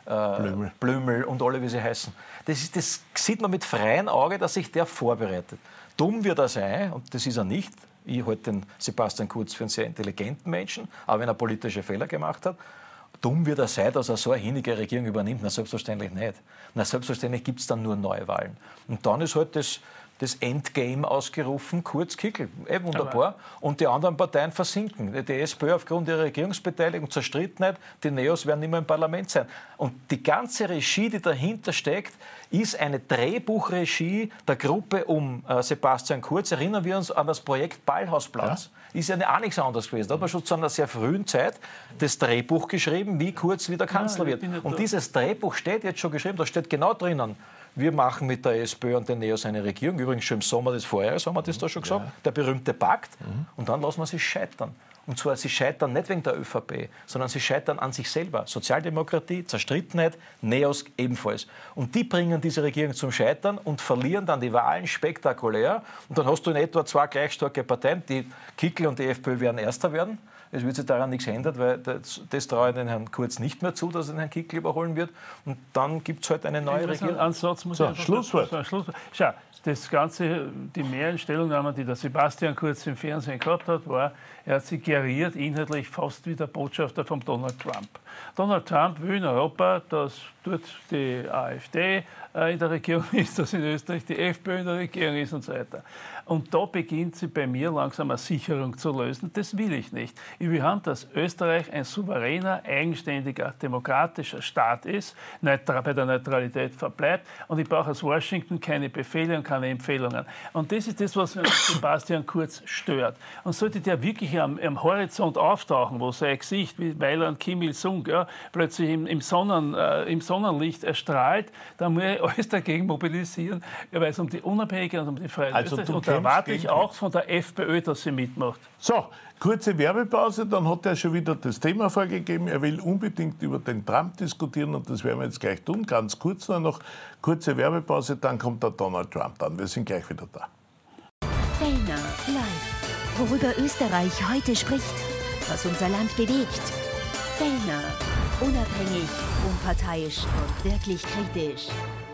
Blümel und alle, wie sie heißen. Das sieht man mit freiem Auge, dass sich der vorbereitet. Dumm wird er sein, und das ist er nicht. Ich halte den Sebastian Kurz für einen sehr intelligenten Menschen, auch wenn er politische Fehler gemacht hat. Dumm wird er sein, dass er so eine hinige Regierung übernimmt. Na, selbstverständlich nicht. Na, selbstverständlich gibt es dann nur Neuwahlen. Und dann ist halt das Endgame ausgerufen, Kurz-Kickl. Wunderbar. Und die anderen Parteien versinken. Die SPÖ aufgrund ihrer Regierungsbeteiligung Zerstrittenheit, die Neos werden nicht mehr im Parlament sein. Und die ganze Regie, die dahinter steckt, ist eine Drehbuchregie der Gruppe um Sebastian Kurz. Erinnern wir uns an das Projekt Ballhausplatz. Ja. Ist ja auch nichts anderes gewesen. Da hat man schon zu einer sehr frühen Zeit das Drehbuch geschrieben, wie Kurz wieder Kanzler wird. Und dieses Drehbuch steht jetzt schon geschrieben, da steht genau drinnen, wir machen mit der SPÖ und den Neos eine Regierung. Übrigens schon im Sommer des Vorjahres haben wir das da schon gesagt. Ja. Der berühmte Pakt. Und dann lassen wir sie scheitern. Und zwar, sie scheitern nicht wegen der ÖVP, sondern sie scheitern an sich selber. Sozialdemokratie, Zerstrittenheit, Neos ebenfalls. Und die bringen diese Regierung zum Scheitern und verlieren dann die Wahlen spektakulär. Und dann hast du in etwa zwei gleich starke Parteien. Die Kickl und die FPÖ werden Erster werden. Es wird sich daran nichts ändern, weil das traue ich den Herrn Kurz nicht mehr zu, dass er den Herrn Kickl überholen wird. Und dann gibt es halt eine neue Regierung. Ansatz muss ich Schlusswort. Schau, das Ganze, die mehreren Stellungnahmen, die der Sebastian Kurz im Fernsehen gehabt hat, war, er hat sich geriert inhaltlich fast wie der Botschafter von Donald Trump. Donald Trump will in Europa, dass dort die AfD in der Regierung ist, dass in Österreich die FPÖ in der Regierung ist und so weiter. Und da beginnt sie bei mir langsam eine Sicherung zu lösen. Das will ich nicht. Ich will haben, dass Österreich ein souveräner, eigenständiger, demokratischer Staat ist, bei der Neutralität verbleibt. Und ich brauche aus Washington keine Befehle und keine Empfehlungen. Und das ist das, was Sebastian Kurz stört. Und sollte der wirklich am Horizont auftauchen, wo sein Gesicht, wie Weiland Kim Il-sung, ja, plötzlich im Sonnenlicht erstrahlt, dann muss ich alles dagegen mobilisieren, weil es um die Unabhängigkeit und um die Freiheit Österreichs. Und da erwarte ich auch von der FPÖ, dass sie mitmacht. So, kurze Werbepause, dann hat er schon wieder das Thema vorgegeben. Er will unbedingt über den Trump diskutieren und das werden wir jetzt gleich tun. Ganz kurz noch, kurze Werbepause, dann kommt der Donald Trump an. Wir sind gleich wieder da. Fellner live. Worüber Österreich heute spricht, was unser Land bewegt. Fellner. Unabhängig, unparteiisch und wirklich kritisch.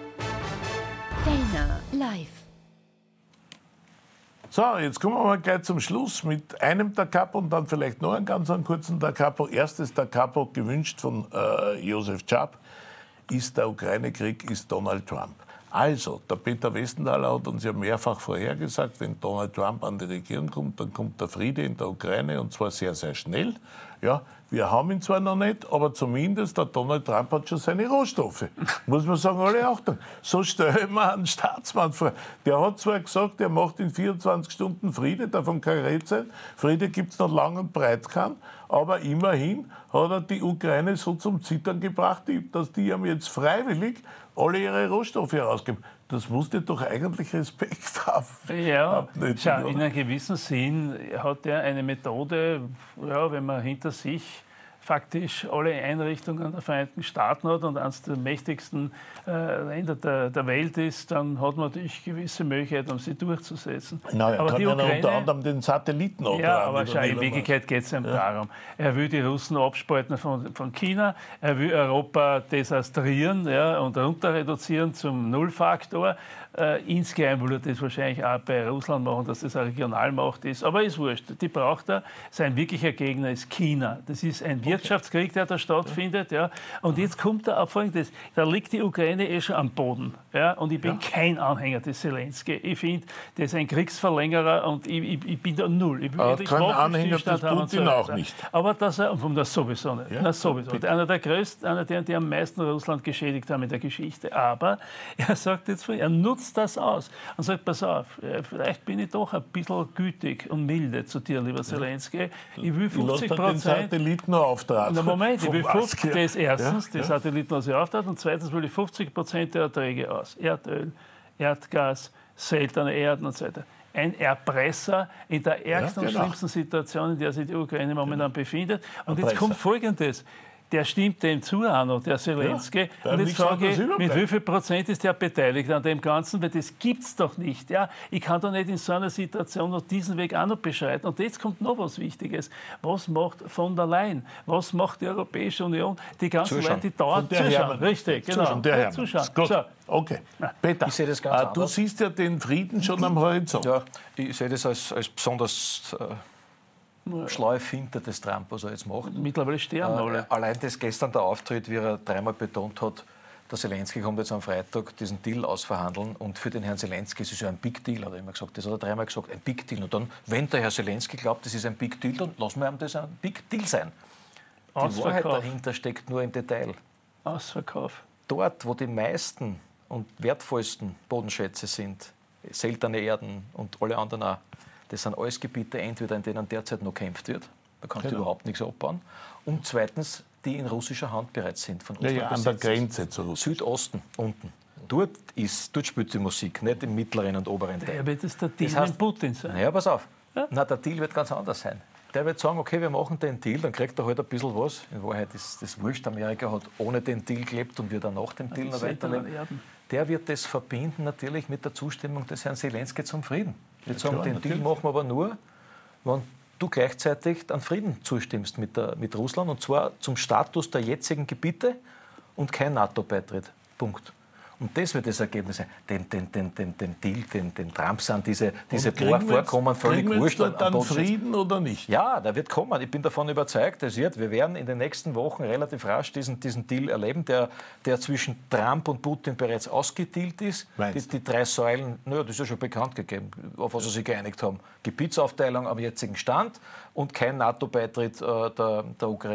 Fellner live. So, jetzt kommen wir mal gleich zum Schluss mit einem Da Capo und dann vielleicht noch einen ganz kurzen Da Capo. Erstes Da Capo, gewünscht von Josef Czap, ist der Ukraine-Krieg, ist Donald Trump. Also, der Peter Westenthaler hat uns ja mehrfach vorhergesagt, wenn Donald Trump an die Regierung kommt, dann kommt der Friede in der Ukraine und zwar sehr, sehr schnell. Ja, wir haben ihn zwar noch nicht, aber zumindest der Donald Trump hat schon seine Rohstoffe. Muss man sagen, alle Achtung. So stelle ich mir einen Staatsmann vor. Der hat zwar gesagt, er macht in 24 Stunden Friede, davon kann ich reden sein. Friede gibt es noch lang und breit keinen. Aber immerhin hat er die Ukraine so zum Zittern gebracht, dass die ihm jetzt freiwillig alle ihre Rohstoffe herausgeben. Das musste doch eigentlich Respekt haben. Ja, schau, in einem gewissen Sinn hat er eine Methode, ja, wenn man hinter sich faktisch alle Einrichtungen der Vereinigten Staaten hat und eines der mächtigsten Länder der Welt ist, dann hat man natürlich gewisse Möglichkeiten, um sie durchzusetzen. Nein, er kann ja unter anderem den Satelliten Ja, aber schau, in Wirklichkeit geht es ihm darum. Er will die Russen abspalten von China, er will Europa desastrieren, ja, und runter reduzieren zum Nullfaktor. Insgeheim will er das wahrscheinlich auch bei Russland machen, dass das eine Regionalmacht ist. Aber ist wurscht, die braucht er. Sein wirklicher Gegner ist China. Das ist ein Wirtschaftskrieg, der da stattfindet. Ja. Und jetzt kommt er auf Folgendes. Da liegt die Ukraine schon am Boden. Ja. Und ich bin kein Anhänger des Zelensky. Ich finde, der ist ein Kriegsverlängerer und ich bin da null. Ich will kein Anhänger des Putin auch nicht. Aber das sowieso nicht. Ja. Das sowieso. Einer der größten, einer der, die am meisten Russland geschädigt haben in der Geschichte. Aber er sagt jetzt, er nutzt das aus und sagt, pass auf, vielleicht bin ich doch ein bisschen gütig und milde zu dir, lieber Zelensky. Ich will 50%... den Satelliten noch auftragen. Moment, ich will 50%, das erstens, die Satelliten noch auftragen und zweitens will ich 50% der Erträge aus. Erdöl, Erdgas, seltene Erden und so weiter. ein Erpresser in der ärgsten und genau. schlimmsten Situation, in der sich die Ukraine momentan befindet. Und jetzt kommt Folgendes. Der stimmt dem zu, Arno, der Zelensky. Ja, und jetzt frage ich, anderes mit wie viel Prozent ist der beteiligt an dem Ganzen? Weil das gibt es doch nicht. Ja? Ich kann doch nicht in so einer Situation noch diesen Weg auch noch beschreiten. Und jetzt kommt noch was Wichtiges. Was macht von der Leyen? Was macht die Europäische Union? Die ganzen Leute, die dauernd zuschauen. Richtig, genau. Zuschauen. Gut. So. Okay. Peter, Ich sehe das ganz du anders. siehst ja den Frieden schon am Horizont. Ja, ich sehe das als besonders schlaue Finte des Trump, was er jetzt macht. Mittlerweile sterben alle. Allein das gestern der Auftritt, wie er dreimal betont hat, der Zelensky kommt jetzt am Freitag diesen Deal ausverhandeln und für den Herrn Zelensky ist es ja ein Big Deal, hat er immer gesagt. Das hat er dreimal gesagt, ein Big Deal. Und dann, wenn der Herr Zelensky glaubt, das ist ein Big Deal, dann lassen wir ihm das ein Big Deal sein. Die Wahrheit dahinter steckt nur im Detail. Ausverkauf. Dort, wo die meisten und wertvollsten Bodenschätze sind, seltene Erden und alle anderen auch, das sind alles Gebiete, entweder in denen derzeit noch gekämpft wird, da kannst du überhaupt nichts abbauen, und zweitens, die in russischer Hand bereits sind. Von Russland an der Grenze zu Russland. Südosten, unten. Dort spielt die Musik, nicht im mittleren und oberen Teil. Der wird es der Deal Das heißt, mit Putin sein. Naja, pass auf. Ja? Na, der Deal wird ganz anders sein. Der wird sagen, okay, wir machen den Deal, dann kriegt er halt ein bisschen was. In Wahrheit ist das wurscht. Amerika hat ohne den Deal gelebt und wird dann nach dem Deal noch weiterleben. Der wird das verbinden natürlich mit der Zustimmung des Herrn Zelensky zum Frieden. Wir sagen, den Deal machen wir aber nur, wenn du gleichzeitig an Frieden zustimmst mit Russland, und zwar zum Status der jetzigen Gebiete und kein NATO-Beitritt. Punkt. Und das wird das Ergebnis sein. Den Deal, den Trump sind diese paar Vorkommen völlig wurscht. Kriegen wir dann Frieden oder nicht? Ja, der wird kommen. Ich bin davon überzeugt, wir werden in den nächsten Wochen relativ rasch diesen Deal erleben, der zwischen Trump und Putin bereits ausgedealt ist. Die drei Säulen, naja, das ist ja schon bekannt gegeben, auf was sie sich geeinigt haben. Gebietsaufteilung am jetzigen Stand und kein NATO-Beitritt der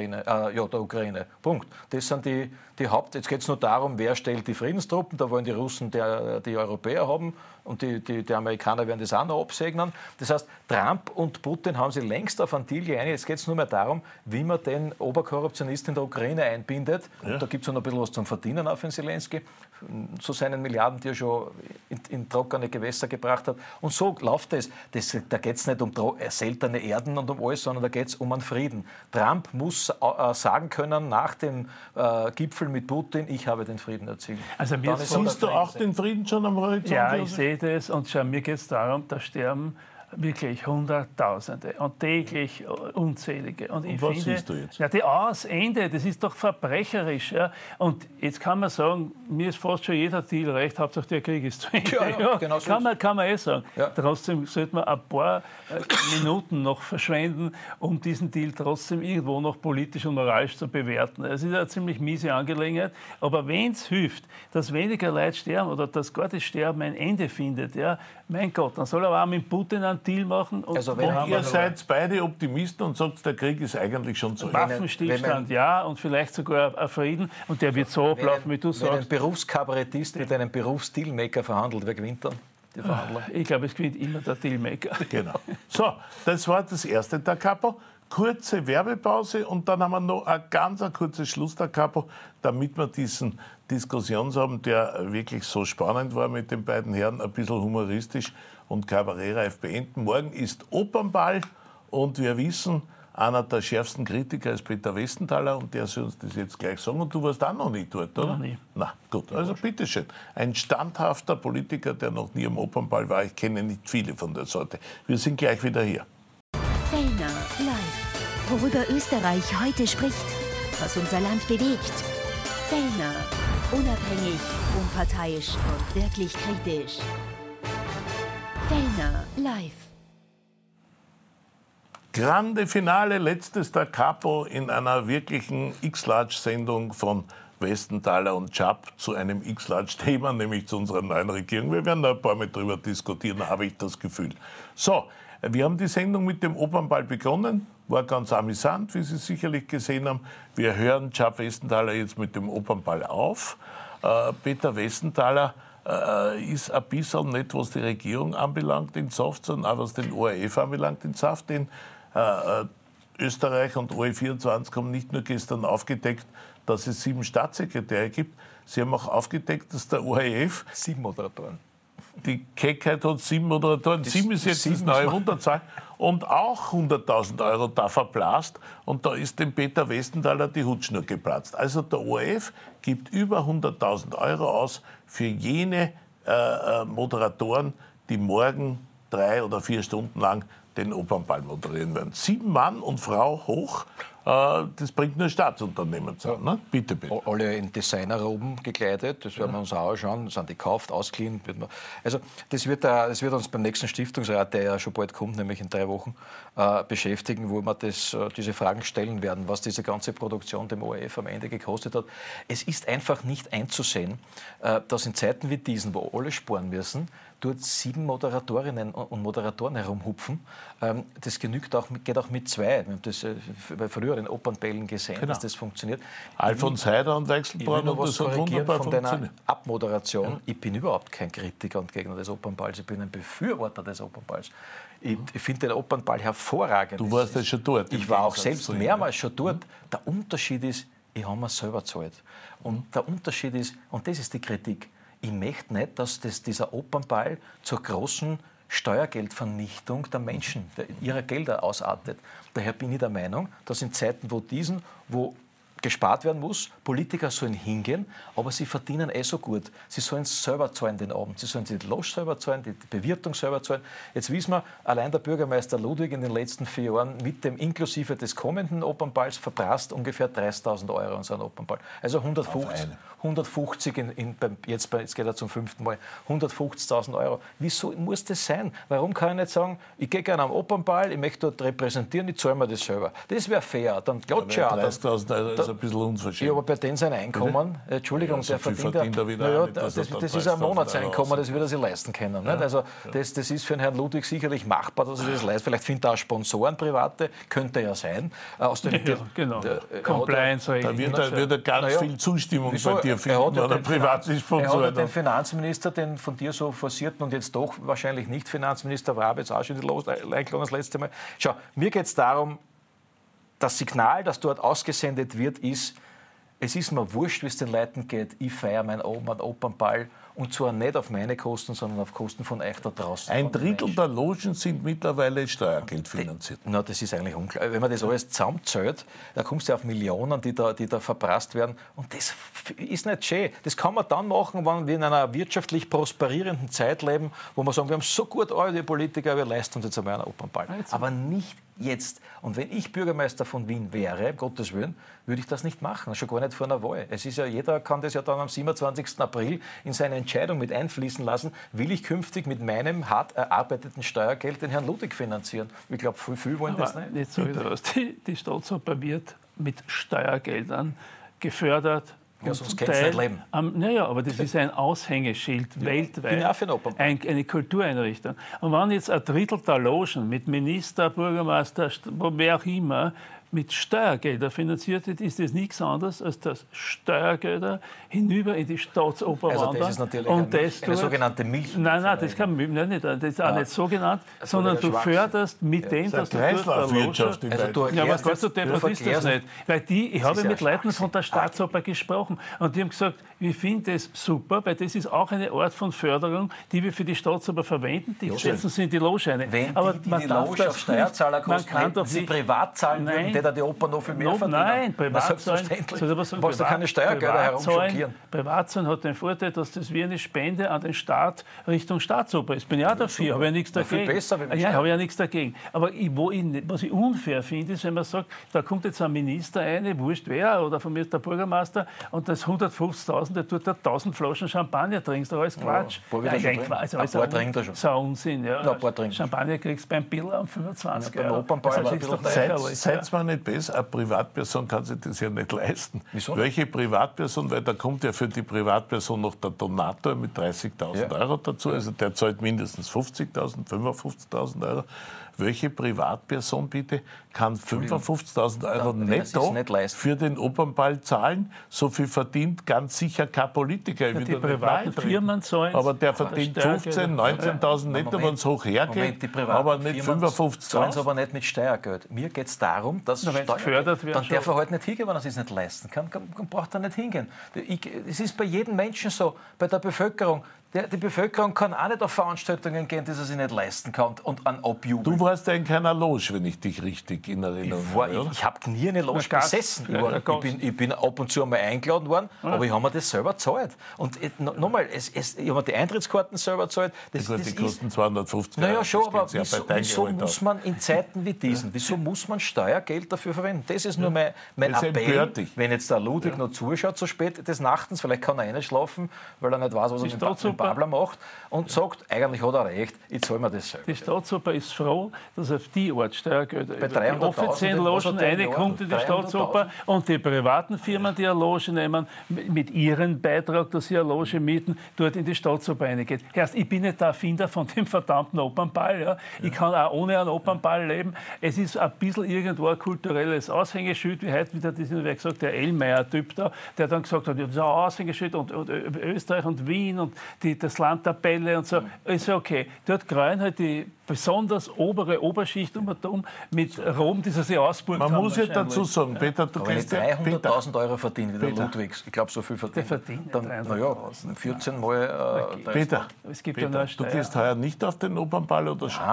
Ukraine. Punkt. Das sind die Jetzt geht es nur darum, wer stellt die Friedenstruppen. Da wollen die Russen die Europäer haben und die Amerikaner werden das auch noch absegnen. Das heißt, Trump und Putin haben sich längst auf einen Deal geeinigt. Jetzt geht es nur mehr darum, wie man den Oberkorruptionisten in der Ukraine einbindet. Ja. Und da gibt es noch ein bisschen was zum Verdienen auf den Zelensky. So seinen Milliarden, die er schon in trockene Gewässer gebracht hat. Und so läuft es. Da geht es nicht um seltene Erden und um alles, sondern da geht es um einen Frieden. Trump muss sagen können, nach dem Gipfel mit Putin, ich habe den Frieden erzielt. Also siehst du auch den Frieden schon am Horizont? Ja, ich sehe das. Und schau, mir geht es darum, da sterben wirklich Hunderttausende und täglich unzählige. Und ich was finde, siehst du jetzt? Ja, die Ausende, das ist doch verbrecherisch. Ja? Und jetzt kann man sagen, mir ist fast schon jeder Deal recht, Hauptsache der Krieg ist zu Ende. Ja, genau so kann man sagen. Ja. Trotzdem sollte man ein paar Minuten noch verschwenden, um diesen Deal trotzdem irgendwo noch politisch und moralisch zu bewerten. Es ist eine ziemlich miese Angelegenheit. Aber wenn es hilft, dass weniger Leute sterben oder dass gar das Sterben ein Ende findet, ja, mein Gott, dann soll er auch mit Putin einen Deal machen. Und also ihr seid beide Optimisten und sagt, der Krieg ist eigentlich schon zu Ende. Waffenstillstand, ja, und vielleicht sogar ein Frieden. Und der wird so ablaufen, wie du sagst. Wenn ein Berufskabarettist mit einem Berufsdealmaker verhandelt, wer gewinnt dann? Die Verhandler? Ich glaube, es gewinnt immer der Dealmaker. Genau. So, das war das erste Da Capo. Kurze Werbepause und dann haben wir noch ein ganz kurzes Schluss Da Capo, damit wir diesen Diskussionsabend, der wirklich so spannend war mit den beiden Herren, ein bisschen humoristisch und kabarettreif beenden. Morgen ist Opernball und wir wissen, einer der schärfsten Kritiker ist Peter Westenthaler und der soll uns das jetzt gleich sagen. Und du warst auch noch nicht dort, oder? Noch nie. Na gut, also bitteschön. Ein standhafter Politiker, der noch nie am Opernball war. Ich kenne nicht viele von der Sorte. Wir sind gleich wieder hier. Fellner live. Worüber Österreich heute spricht. Was unser Land bewegt. Fellner. Unabhängig, unparteiisch und wirklich kritisch. Fellner live. Grande Finale, letztes Da Capo in einer wirklichen X-Large-Sendung von Westenthaler und Schaap zu einem X-Large-Thema, nämlich zu unserer neuen Regierung. Wir werden da ein paar Mal drüber diskutieren, habe ich das Gefühl. So, wir haben die Sendung mit dem Opernball begonnen, war ganz amüsant, wie Sie sicherlich gesehen haben. Wir hören Schaap Westenthaler jetzt mit dem Opernball auf. Peter Westenthaler ist ein bisschen nicht, was die Regierung anbelangt, in Saft, sondern auch was den ORF anbelangt, in Saft. Denn Österreich und OE24 haben nicht nur gestern aufgedeckt, dass es 7 Staatssekretäre gibt, sie haben auch aufgedeckt, dass der ORF 7 Moderatoren. die Keckheit hat 7 Moderatoren. 7 ist jetzt das neue Wunderzahl. Und auch 100.000 Euro da verblasst. Und da ist dem Peter Westenthaler die Hutschnur geplatzt. Also der ORF gibt über 100.000 Euro aus für jene Moderatoren, die morgen 3 oder 4 Stunden lang den Opernball moderieren werden. 7 Mann und Frau hoch, das bringt nur Staatsunternehmen zusammen. Ne? Bitte. Alle in Designerroben gekleidet, das werden wir uns auch anschauen, sind die gekauft, ausgeliehen. Also das wird uns beim nächsten Stiftungsrat, der ja schon bald kommt, nämlich in 3 Wochen, beschäftigen, wo wir diese Fragen stellen werden, was diese ganze Produktion dem ORF am Ende gekostet hat. Es ist einfach nicht einzusehen, dass in Zeiten wie diesen, wo alle sparen müssen, dort 7 Moderatorinnen und Moderatoren herumhupfen. Das geht auch mit 2. Wir haben das früher in Opernbällen gesehen, dass das funktioniert. Alfons Heider und Wechselbrunn, und das hat wunderbar von funktioniert. deiner Abmoderation. Ja. Ich bin überhaupt kein Kritiker und Gegner des Opernballs. Ich bin ein Befürworter des Opernballs. Ich finde den Opernball hervorragend. Du warst ja schon dort. Ich war auch selbst mehrmals schon dort. Der Unterschied ist, ich habe mir selber gezahlt. Und der Unterschied ist, und das ist die Kritik, ich möchte nicht, dass dieser Opernball zur großen Steuergeldvernichtung der Menschen, ihrer Gelder ausartet. Daher bin ich der Meinung, dass in Zeiten wo gespart werden muss, Politiker sollen hingehen, aber sie verdienen so gut. Sie sollen selber zahlen den Abend. Sie sollen die Loge selber zahlen, die Bewirtung selber zahlen. Jetzt wissen wir, allein der Bürgermeister Ludwig in den letzten 4 Jahren mit dem inklusive des kommenden Opernballs verprasst ungefähr 30.000 Euro an seinen Opernball. Also 150 jetzt geht er zum 5. Mal, 150.000 Euro. Wieso muss das sein? Warum kann ich nicht sagen, ich gehe gerne am Opernball, ich möchte dort repräsentieren, ich zahle mir das selber. Das wäre fair. Dann klatsche ich auch. 30.000 Euro ist ein bisschen unverschämt. Ja, aber bei denen sein Einkommen, Entschuldigung, ja, so der verdient das ist ein Monatseinkommen, das wird er sich leisten können. Ja, also das ist für den Herrn Ludwig sicherlich machbar, dass er das leistet. Vielleicht findet er auch Sponsoren, private, könnte ja sein. Aus dem genau. Compliance. Da wird er ganz viel Zustimmung bei dir finden, oder private Sponsoren. Er hat den Finanzminister, den von dir so forcierten und jetzt doch wahrscheinlich nicht Finanzminister, war jetzt auch schon eingeladen das letzte Mal. Schau, mir geht es darum, das Signal, das dort ausgesendet wird, ist, es ist mir wurscht, wie es den Leuten geht, ich feiere meinen Opernball und zwar nicht auf meine Kosten, sondern auf Kosten von euch da draußen. Ein Drittel der Logen sind mittlerweile Steuergeld finanziert. Na, das ist eigentlich unklar. Wenn man das alles zusammenzählt, da kommst du auf Millionen, die da verprasst werden. Und das ist nicht schön. Das kann man dann machen, wenn wir in einer wirtschaftlich prosperierenden Zeit leben, wo wir sagen, wir haben so gut alle Politiker, wir leisten uns jetzt einmal einen Opernball. Aber nicht jetzt. Und wenn ich Bürgermeister von Wien wäre, um Gottes Willen, würde ich das nicht machen. Schon gar nicht vor einer Wahl. Es ist ja, jeder kann das ja dann am 27. April in seine Entscheidung mit einfließen lassen. Will ich künftig mit meinem hart erarbeiteten Steuergeld den Herrn Ludwig finanzieren? Ich glaube, viele wollen das nicht. Jetzt sage ich was. Die Staatsoper wird mit Steuergeldern gefördert. Ja, sonst kann es nicht leben. Naja, aber das ist ein Aushängeschild weltweit. Bin auch für den Opernball. Eine Kultureinrichtung. Und wenn jetzt ein Drittel der Logen mit Minister, Bürgermeister, wer auch immer, mit Steuergeldern finanziert wird, ist das nichts anderes, als dass Steuergelder hinüber in die Staatsoper wandern. Das ist natürlich eine sogenannte Milch. Nein, das kann man nicht. Das ist auch nicht so genannt, sondern du förderst mit dem, dass du Kreislaufwirtschaft in ja, aber weißt du, ist das nicht. Weil ich habe mit Leuten von der Staatsoper gesprochen und die haben gesagt, wir finden das super, weil das ist auch eine Art von Förderung, die wir für die Staatsoper verwenden. Die setzen sie in die Loge ein. Wenn aber die Loge auf Steuerzahler kosten, hätten sie privat zahlen würden, der die Oper noch viel mehr verdienen. Nein, Privatzahlen, brauchst du keine Steuergelder herumschockieren. Privatzahlen hat den Vorteil, dass das wie eine Spende an den Staat Richtung Staatsoper ist. Bin ja dafür, habe ja nichts dagegen. Viel besser, ja, habe ja nichts dagegen. Aber was ich unfair finde, ist, wenn man sagt, da kommt jetzt ein Minister rein, wurscht wer, oder von mir ist der Bürgermeister, und das 150.000, der tut da 1000 Flaschen Champagner trinkst, da alles Quatsch. So Unsinn. Ja. Champagner kriegst du beim Biller um 25 Euro. Seid mal nicht besser, eine Privatperson kann sich das ja nicht leisten. Wieso? Welche Privatperson, weil da kommt ja für die Privatperson noch der Donator mit 30.000 Euro dazu, also der zahlt mindestens 50.000, 55.000 Euro. Welche Privatperson bitte kann 55.000 Euro netto für den Opernball zahlen? So viel verdient ganz sicher kein Politiker. Ja, die privaten Firmen zahlen. Aber der verdient 15.000, 19.000 netto, wenn es hoch hergeht, aber nicht 55.000. Zahlen es aber nicht mit Steuergeld. Mir geht es darum, dass gefördert wird. Dann darf er halt nicht hingehen, wenn er es sich nicht leisten kann. Dann braucht er nicht hingehen. Es ist bei jedem Menschen so, bei der Bevölkerung. Die Bevölkerung kann auch nicht auf Veranstaltungen gehen, die sie sich nicht leisten kann und an abjubeln. Du warst ja in keiner Loge, wenn ich dich richtig in Erinnerung habe. Ich habe nie eine Loge besessen. Ich bin ab und zu einmal eingeladen worden, aber ich habe mir das selber gezahlt. Und nochmal, ich habe mir die Eintrittskarten selber gezahlt. Die kosten 250 Naja, schon, aber wieso muss man in Zeiten wie diesen, wieso muss man Steuergeld dafür verwenden? Das ist nur mein Appell. Wenn jetzt der Ludwig noch zuschaut, so spät des Nachtens, vielleicht kann er eh nicht schlafen, weil er nicht weiß, was er mit dem Babler macht und sagt, eigentlich hat er recht, ich zahle mir das selber. Die Staatsoper ist froh, dass auf die Art Steuergelder bei über die offiziellen Logen reinkommt in die Staatsoper und die privaten Firmen, die eine Loge nehmen, mit ihrem Beitrag, dass sie eine Loge mieten, dort in die Staatsoper reingeht. Erst, ich bin nicht der Erfinder von dem verdammten Opernball. Ja. Ich kann auch ohne einen Opernball leben. Es ist ein bisschen irgendwo ein kulturelles Aushängeschild, wie heute wieder gesagt, der Ellmeier-Typ da, der dann gesagt hat, das ist ein Aushängeschild und Österreich und Wien und das Land der Bälle und so. Ist ja okay. Dort kreuen halt die besonders obere Oberschicht mit Rom, die sie sich ausburgt haben. Man muss ja dazu sagen, Peter, du kennst ja... Wenn ich 300.000 Euro verdiene, wie der Ludwig, ich glaube, so viel verdient. Der verdient dann, 14 Mal... Peter, es gibt Peter, du gehst heuer nicht auf den Opernball oder schon?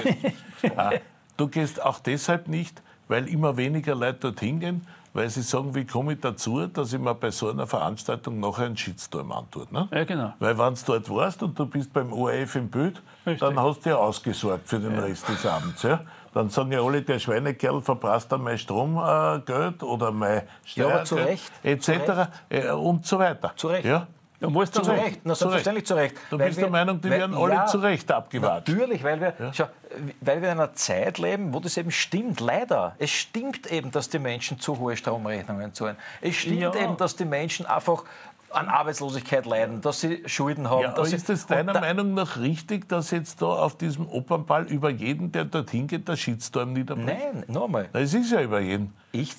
Du gehst auch deshalb nicht, weil immer weniger Leute dorthin gehen, weil sie sagen, wie komme ich dazu, dass ich mir bei so einer Veranstaltung nachher einen Shitstorm antue. Ne? Ja, genau. Weil wenn du dort warst und du bist beim ORF im Bild, dann hast du ja ausgesorgt für den Rest des Abends. Ja? Dann sagen ja alle, der Schweinekerl verprasst dann mein Stromgeld oder mein Steuergeld, etc. Und so weiter. Zu Recht. Ja? Du musst zu Recht. Selbstverständlich zu Recht. Du bist der Meinung, die werden alle zu Recht abgewartet. Natürlich, weil wir in einer Zeit leben, wo das eben stimmt, leider. Es stimmt eben, dass die Menschen zu hohe Stromrechnungen zahlen. Es stimmt eben, dass die Menschen einfach an Arbeitslosigkeit leiden, dass sie Schulden haben. Ja, aber ist es deiner Meinung nach richtig, dass jetzt da auf diesem Opernball über jeden, der dorthin geht, der Shitstorm niederbricht? Nein, nochmal. Es ist ja über jeden. Ich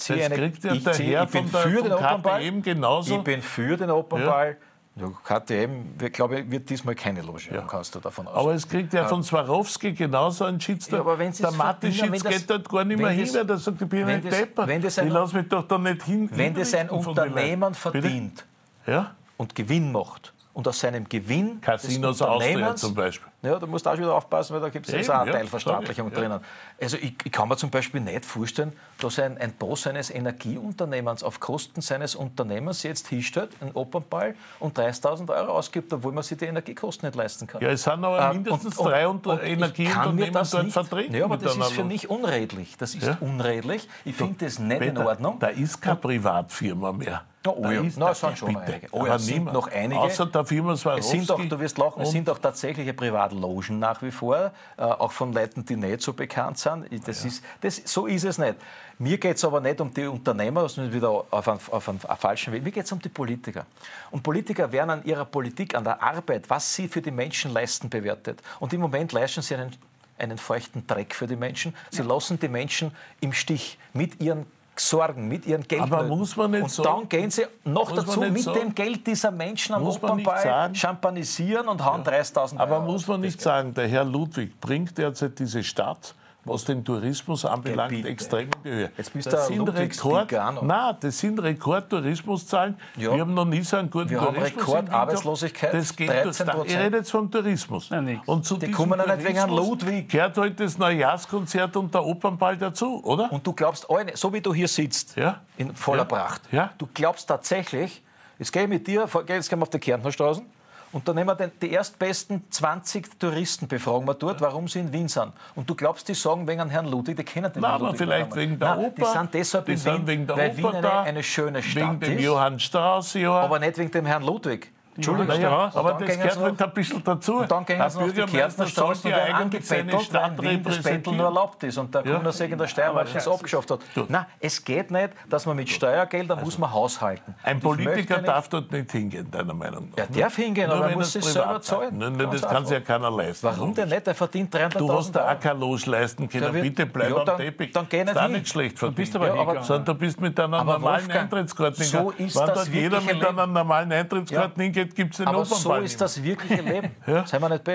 bin für den Opernball. Genauso. Ich bin für den Opernball. Ja, KTM, glaube ich, wird diesmal keine Loge haben, kannst du davon ausgehen. Aber es kriegt ja von Swarovski genauso einen Shitstorm. Ja, der Matischitz geht dort gar nicht mehr hin, weil er sagt, ich bin ein Depper. Ich lasse mich doch da nicht hin. Wenn das ein Unternehmen verdient und Gewinn macht und aus seinem Gewinn Casinos Austria zum Beispiel. Ja, da musst du auch wieder aufpassen, weil da gibt es auch eine Teilverstaatlichung drinnen. Also ich kann mir zum Beispiel nicht vorstellen, dass ein Boss eines Energieunternehmens auf Kosten seines Unternehmens jetzt hinstellt, einen Opernball und 30.000 Euro ausgibt, obwohl man sich die Energiekosten nicht leisten kann. Ja, es sind aber mindestens drei Energieunternehmen dort vertreten. Ja, aber das ist für mich unredlich. Das ist unredlich. Ich finde das nicht in Ordnung. Da ist keine Privatfirma mehr. Es sind schon einige. Es sind noch einige. Außer der Firma Swarovski. Du wirst lachen, es sind auch tatsächliche Privatlogen nach wie vor, auch von Leuten, die nicht so bekannt sind. So ist es nicht. Mir geht es aber nicht um die Unternehmer, das ist wieder auf einen falschen Weg. Mir geht es um die Politiker. Und Politiker werden an ihrer Politik, an der Arbeit, was sie für die Menschen leisten, bewertet. Und im Moment leisten sie einen feuchten Dreck für die Menschen. Sie lassen die Menschen im Stich mit ihren Sorgen, mit ihren Geldnöten. Aber muss man nicht und dann gehen sie noch dazu mit dem Geld dieser Menschen am Opernball champanisieren und hauen 30.000 Euro. Aber muss man nicht sagen, der Herr Ludwig bringt derzeit diese Stadt, was den Tourismus anbelangt, extrem in die Höhe. Jetzt bist du ein Ludwig-Speaker. Nein, das sind Rekord-Tourismuszahlen. Ja. Wir haben noch nie so einen guten Tourismus. Wir haben Rekord-Arbeitslosigkeit, das geht 13%. Ich rede jetzt vom Tourismus. Nein, und zu die kommen ja nicht wegen einem Ludwig. Gehört heute das Neujahrskonzert und der Opernball dazu, oder? Und du glaubst, so wie du hier sitzt, in voller Pracht, du glaubst tatsächlich, jetzt gehe ich mit dir, jetzt gehen wir auf die Kärntner Straßen, und dann nehmen wir die erstbesten 20 Touristen, befragen wir dort, warum sie in Wien sind. Und du glaubst, die sagen wegen Herrn Ludwig, die kennen den Herrn Ludwig. Vielleicht wegen der Oper. Die sind deshalb in Wien, weil Wien eine schöne Stadt ist. Wegen dem Johann Strauss, aber nicht wegen dem Herrn Ludwig. Entschuldigung, aber das gehört halt ein bisschen dazu. Und dann gehen sie noch auf die Kärntner Straße und werden angebettelt, weil in Wien das Betteln nur erlaubt ist. Und der Kundersegen der Steiermark das abgeschafft hat. Nein, es geht nicht, dass man mit Steuergeldern muss man haushalten. Ein Politiker darf dort nicht hingehen, deiner Meinung nach. Er darf hingehen, aber er muss es selber zahlen. Nein, das kann sich ja keiner leisten. Warum denn nicht? Er verdient 300.000 Euro. Du hast da auch keine Loge leisten können. Bitte bleib am Teppich. Dann geh nicht hin. Hin. Nicht schlecht verdient. Sondern du bist mit einer normalen Eintrittskarte hingegangen. Wenn dort jeder mit einer normalen Eintrittskarte hingeht, gibt es den Opernball. So ist das wirkliche Leben. Seien wir nicht besser.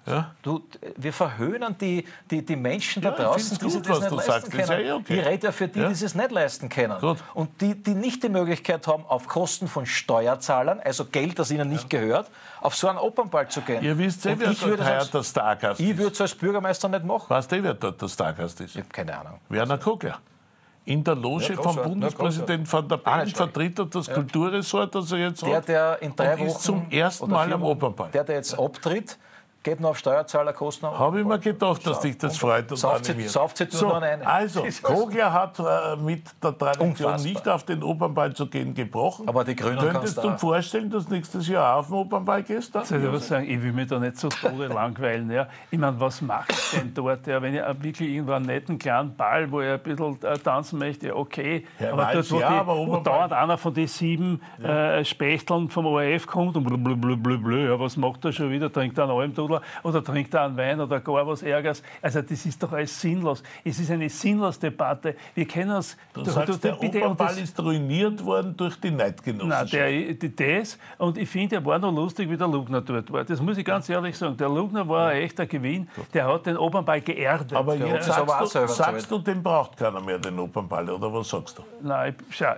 Ja? Wir verhöhnen die Menschen da Ja, ich draußen, find's die gut, sich das was nicht du leisten sagst. Das ist können. ja okay. Ich rede ja für die, Ja? die es nicht leisten können. Gut. Und die nicht die Möglichkeit haben, auf Kosten von Steuerzahlern, also Geld, das ihnen nicht gehört, auf so einen Opernball zu gehen. Ihr wisst Und wer ich würde dort heuer als- der Stargast Ich ist. würde es als Bürgermeister nicht machen. Weißt du, wer dort der Stargast ist? Ich habe keine Ahnung. Werner Kogler. In der Loge Ja, vom großartig. Bundespräsident van der Ah, Bellen nicht schlecht. vertritt er das Kulturressort, das er jetzt hat. Der in 3 und Wochen ist zum ersten oder Mal 4 am Wochen, Opernball. der jetzt abtritt, geht nur auf Steuerzahlerkosten. Habe ich mir gedacht, dass dich das freut und Sauft sie animiert. nur So, noch eine. also, Kogler hat mit der Tradition Unfassbar. nicht auf den Opernball zu gehen gebrochen. Aber die Grünen Könntest kannst du du dir auch. vorstellen, dass nächstes Jahr auf den Opernball gehst? Soll ich was sagen? Ich will mich da nicht so Tode langweilen. Ja. Ich meine, was mache ich denn dort? Ja, wenn ich wirklich irgendwo einen netten kleinen Ball, wo ich ein bisschen tanzen möchte, ja, okay. Ja, aber dort, wo, ja, aber wo Opernball. dauernd einer von den 7 Spechteln vom ORF kommt und blablabla, ja, was macht er schon wieder? Trinkt er einen Almdudler oder trinkt er einen Wein oder gar was Ärgers? Also das ist doch alles sinnlos. Es ist eine Sinnlos-Debatte. Wir kennen uns... Du sagst, der Opernball ist ruiniert worden durch die Nein, Neidgenossenschaft. das. Und ich finde, er war noch lustig, wie der Lugner dort war. Das muss ich ganz ehrlich sagen. Der Lugner war ein echter Gewinn. Der hat den Opernball geerdet. Aber Der jetzt hat es aber auch selber sagst du, den braucht keiner mehr, den Opernball, oder was sagst du? Nein,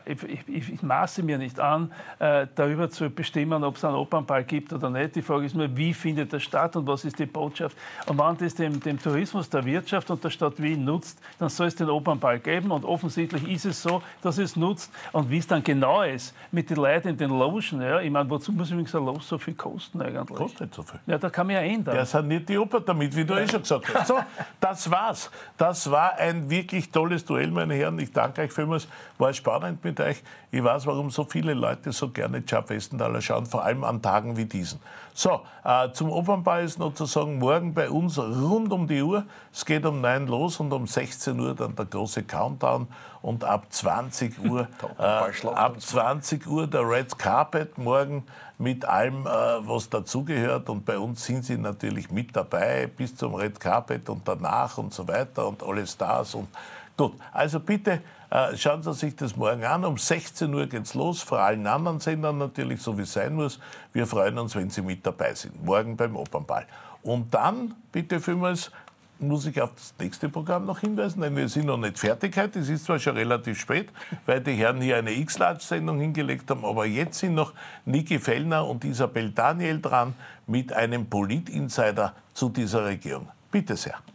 ich maße mir nicht an, darüber zu bestimmen, ob es einen Opernball gibt oder nicht. Die Frage ist nur, wie findet er statt und was ist die Botschaft? Und wenn das dem Tourismus, der Wirtschaft und der Stadt Wien nutzt, dann soll es den Opernball geben. Und offensichtlich ist es so, dass es nutzt. Und wie es dann genau ist, mit den Leuten in den Logen, ja, ich meine, wozu muss übrigens ein Loge so viel kosten eigentlich? Kostet nicht so viel. Ja, da kann man ja ändern. Der saniert die Oper damit, wie du schon gesagt hast. So, das war's. Das war ein wirklich tolles Duell, meine Herren. Ich danke euch vielmals. War spannend mit euch. Ich weiß, warum so viele Leute so gerne Chubb Westenthaler schauen, vor allem an Tagen wie diesen. So, zum Opernball ist noch zu sagen, morgen bei uns rund um die Uhr. Es geht um 9 los und um 16 Uhr dann der große Countdown und ab 20 Uhr, der Red Carpet morgen mit allem, was dazugehört. Und bei uns sind sie natürlich mit dabei bis zum Red Carpet und danach und so weiter und alle Stars. Und gut, also bitte schauen Sie sich das morgen an. Um 16 Uhr geht's los, vor allen anderen Sendern natürlich, so wie es sein muss. Wir freuen uns, wenn Sie mit dabei sind. Morgen beim Opernball. Und dann, bitte vielmals, muss ich auf das nächste Programm noch hinweisen, denn wir sind noch nicht fertig heute. Es ist zwar schon relativ spät, weil die Herren hier eine X-Large-Sendung hingelegt haben, aber jetzt sind noch Niki Fellner und Isabel Daniel dran mit einem Polit-Insider zu dieser Regierung. Bitte sehr.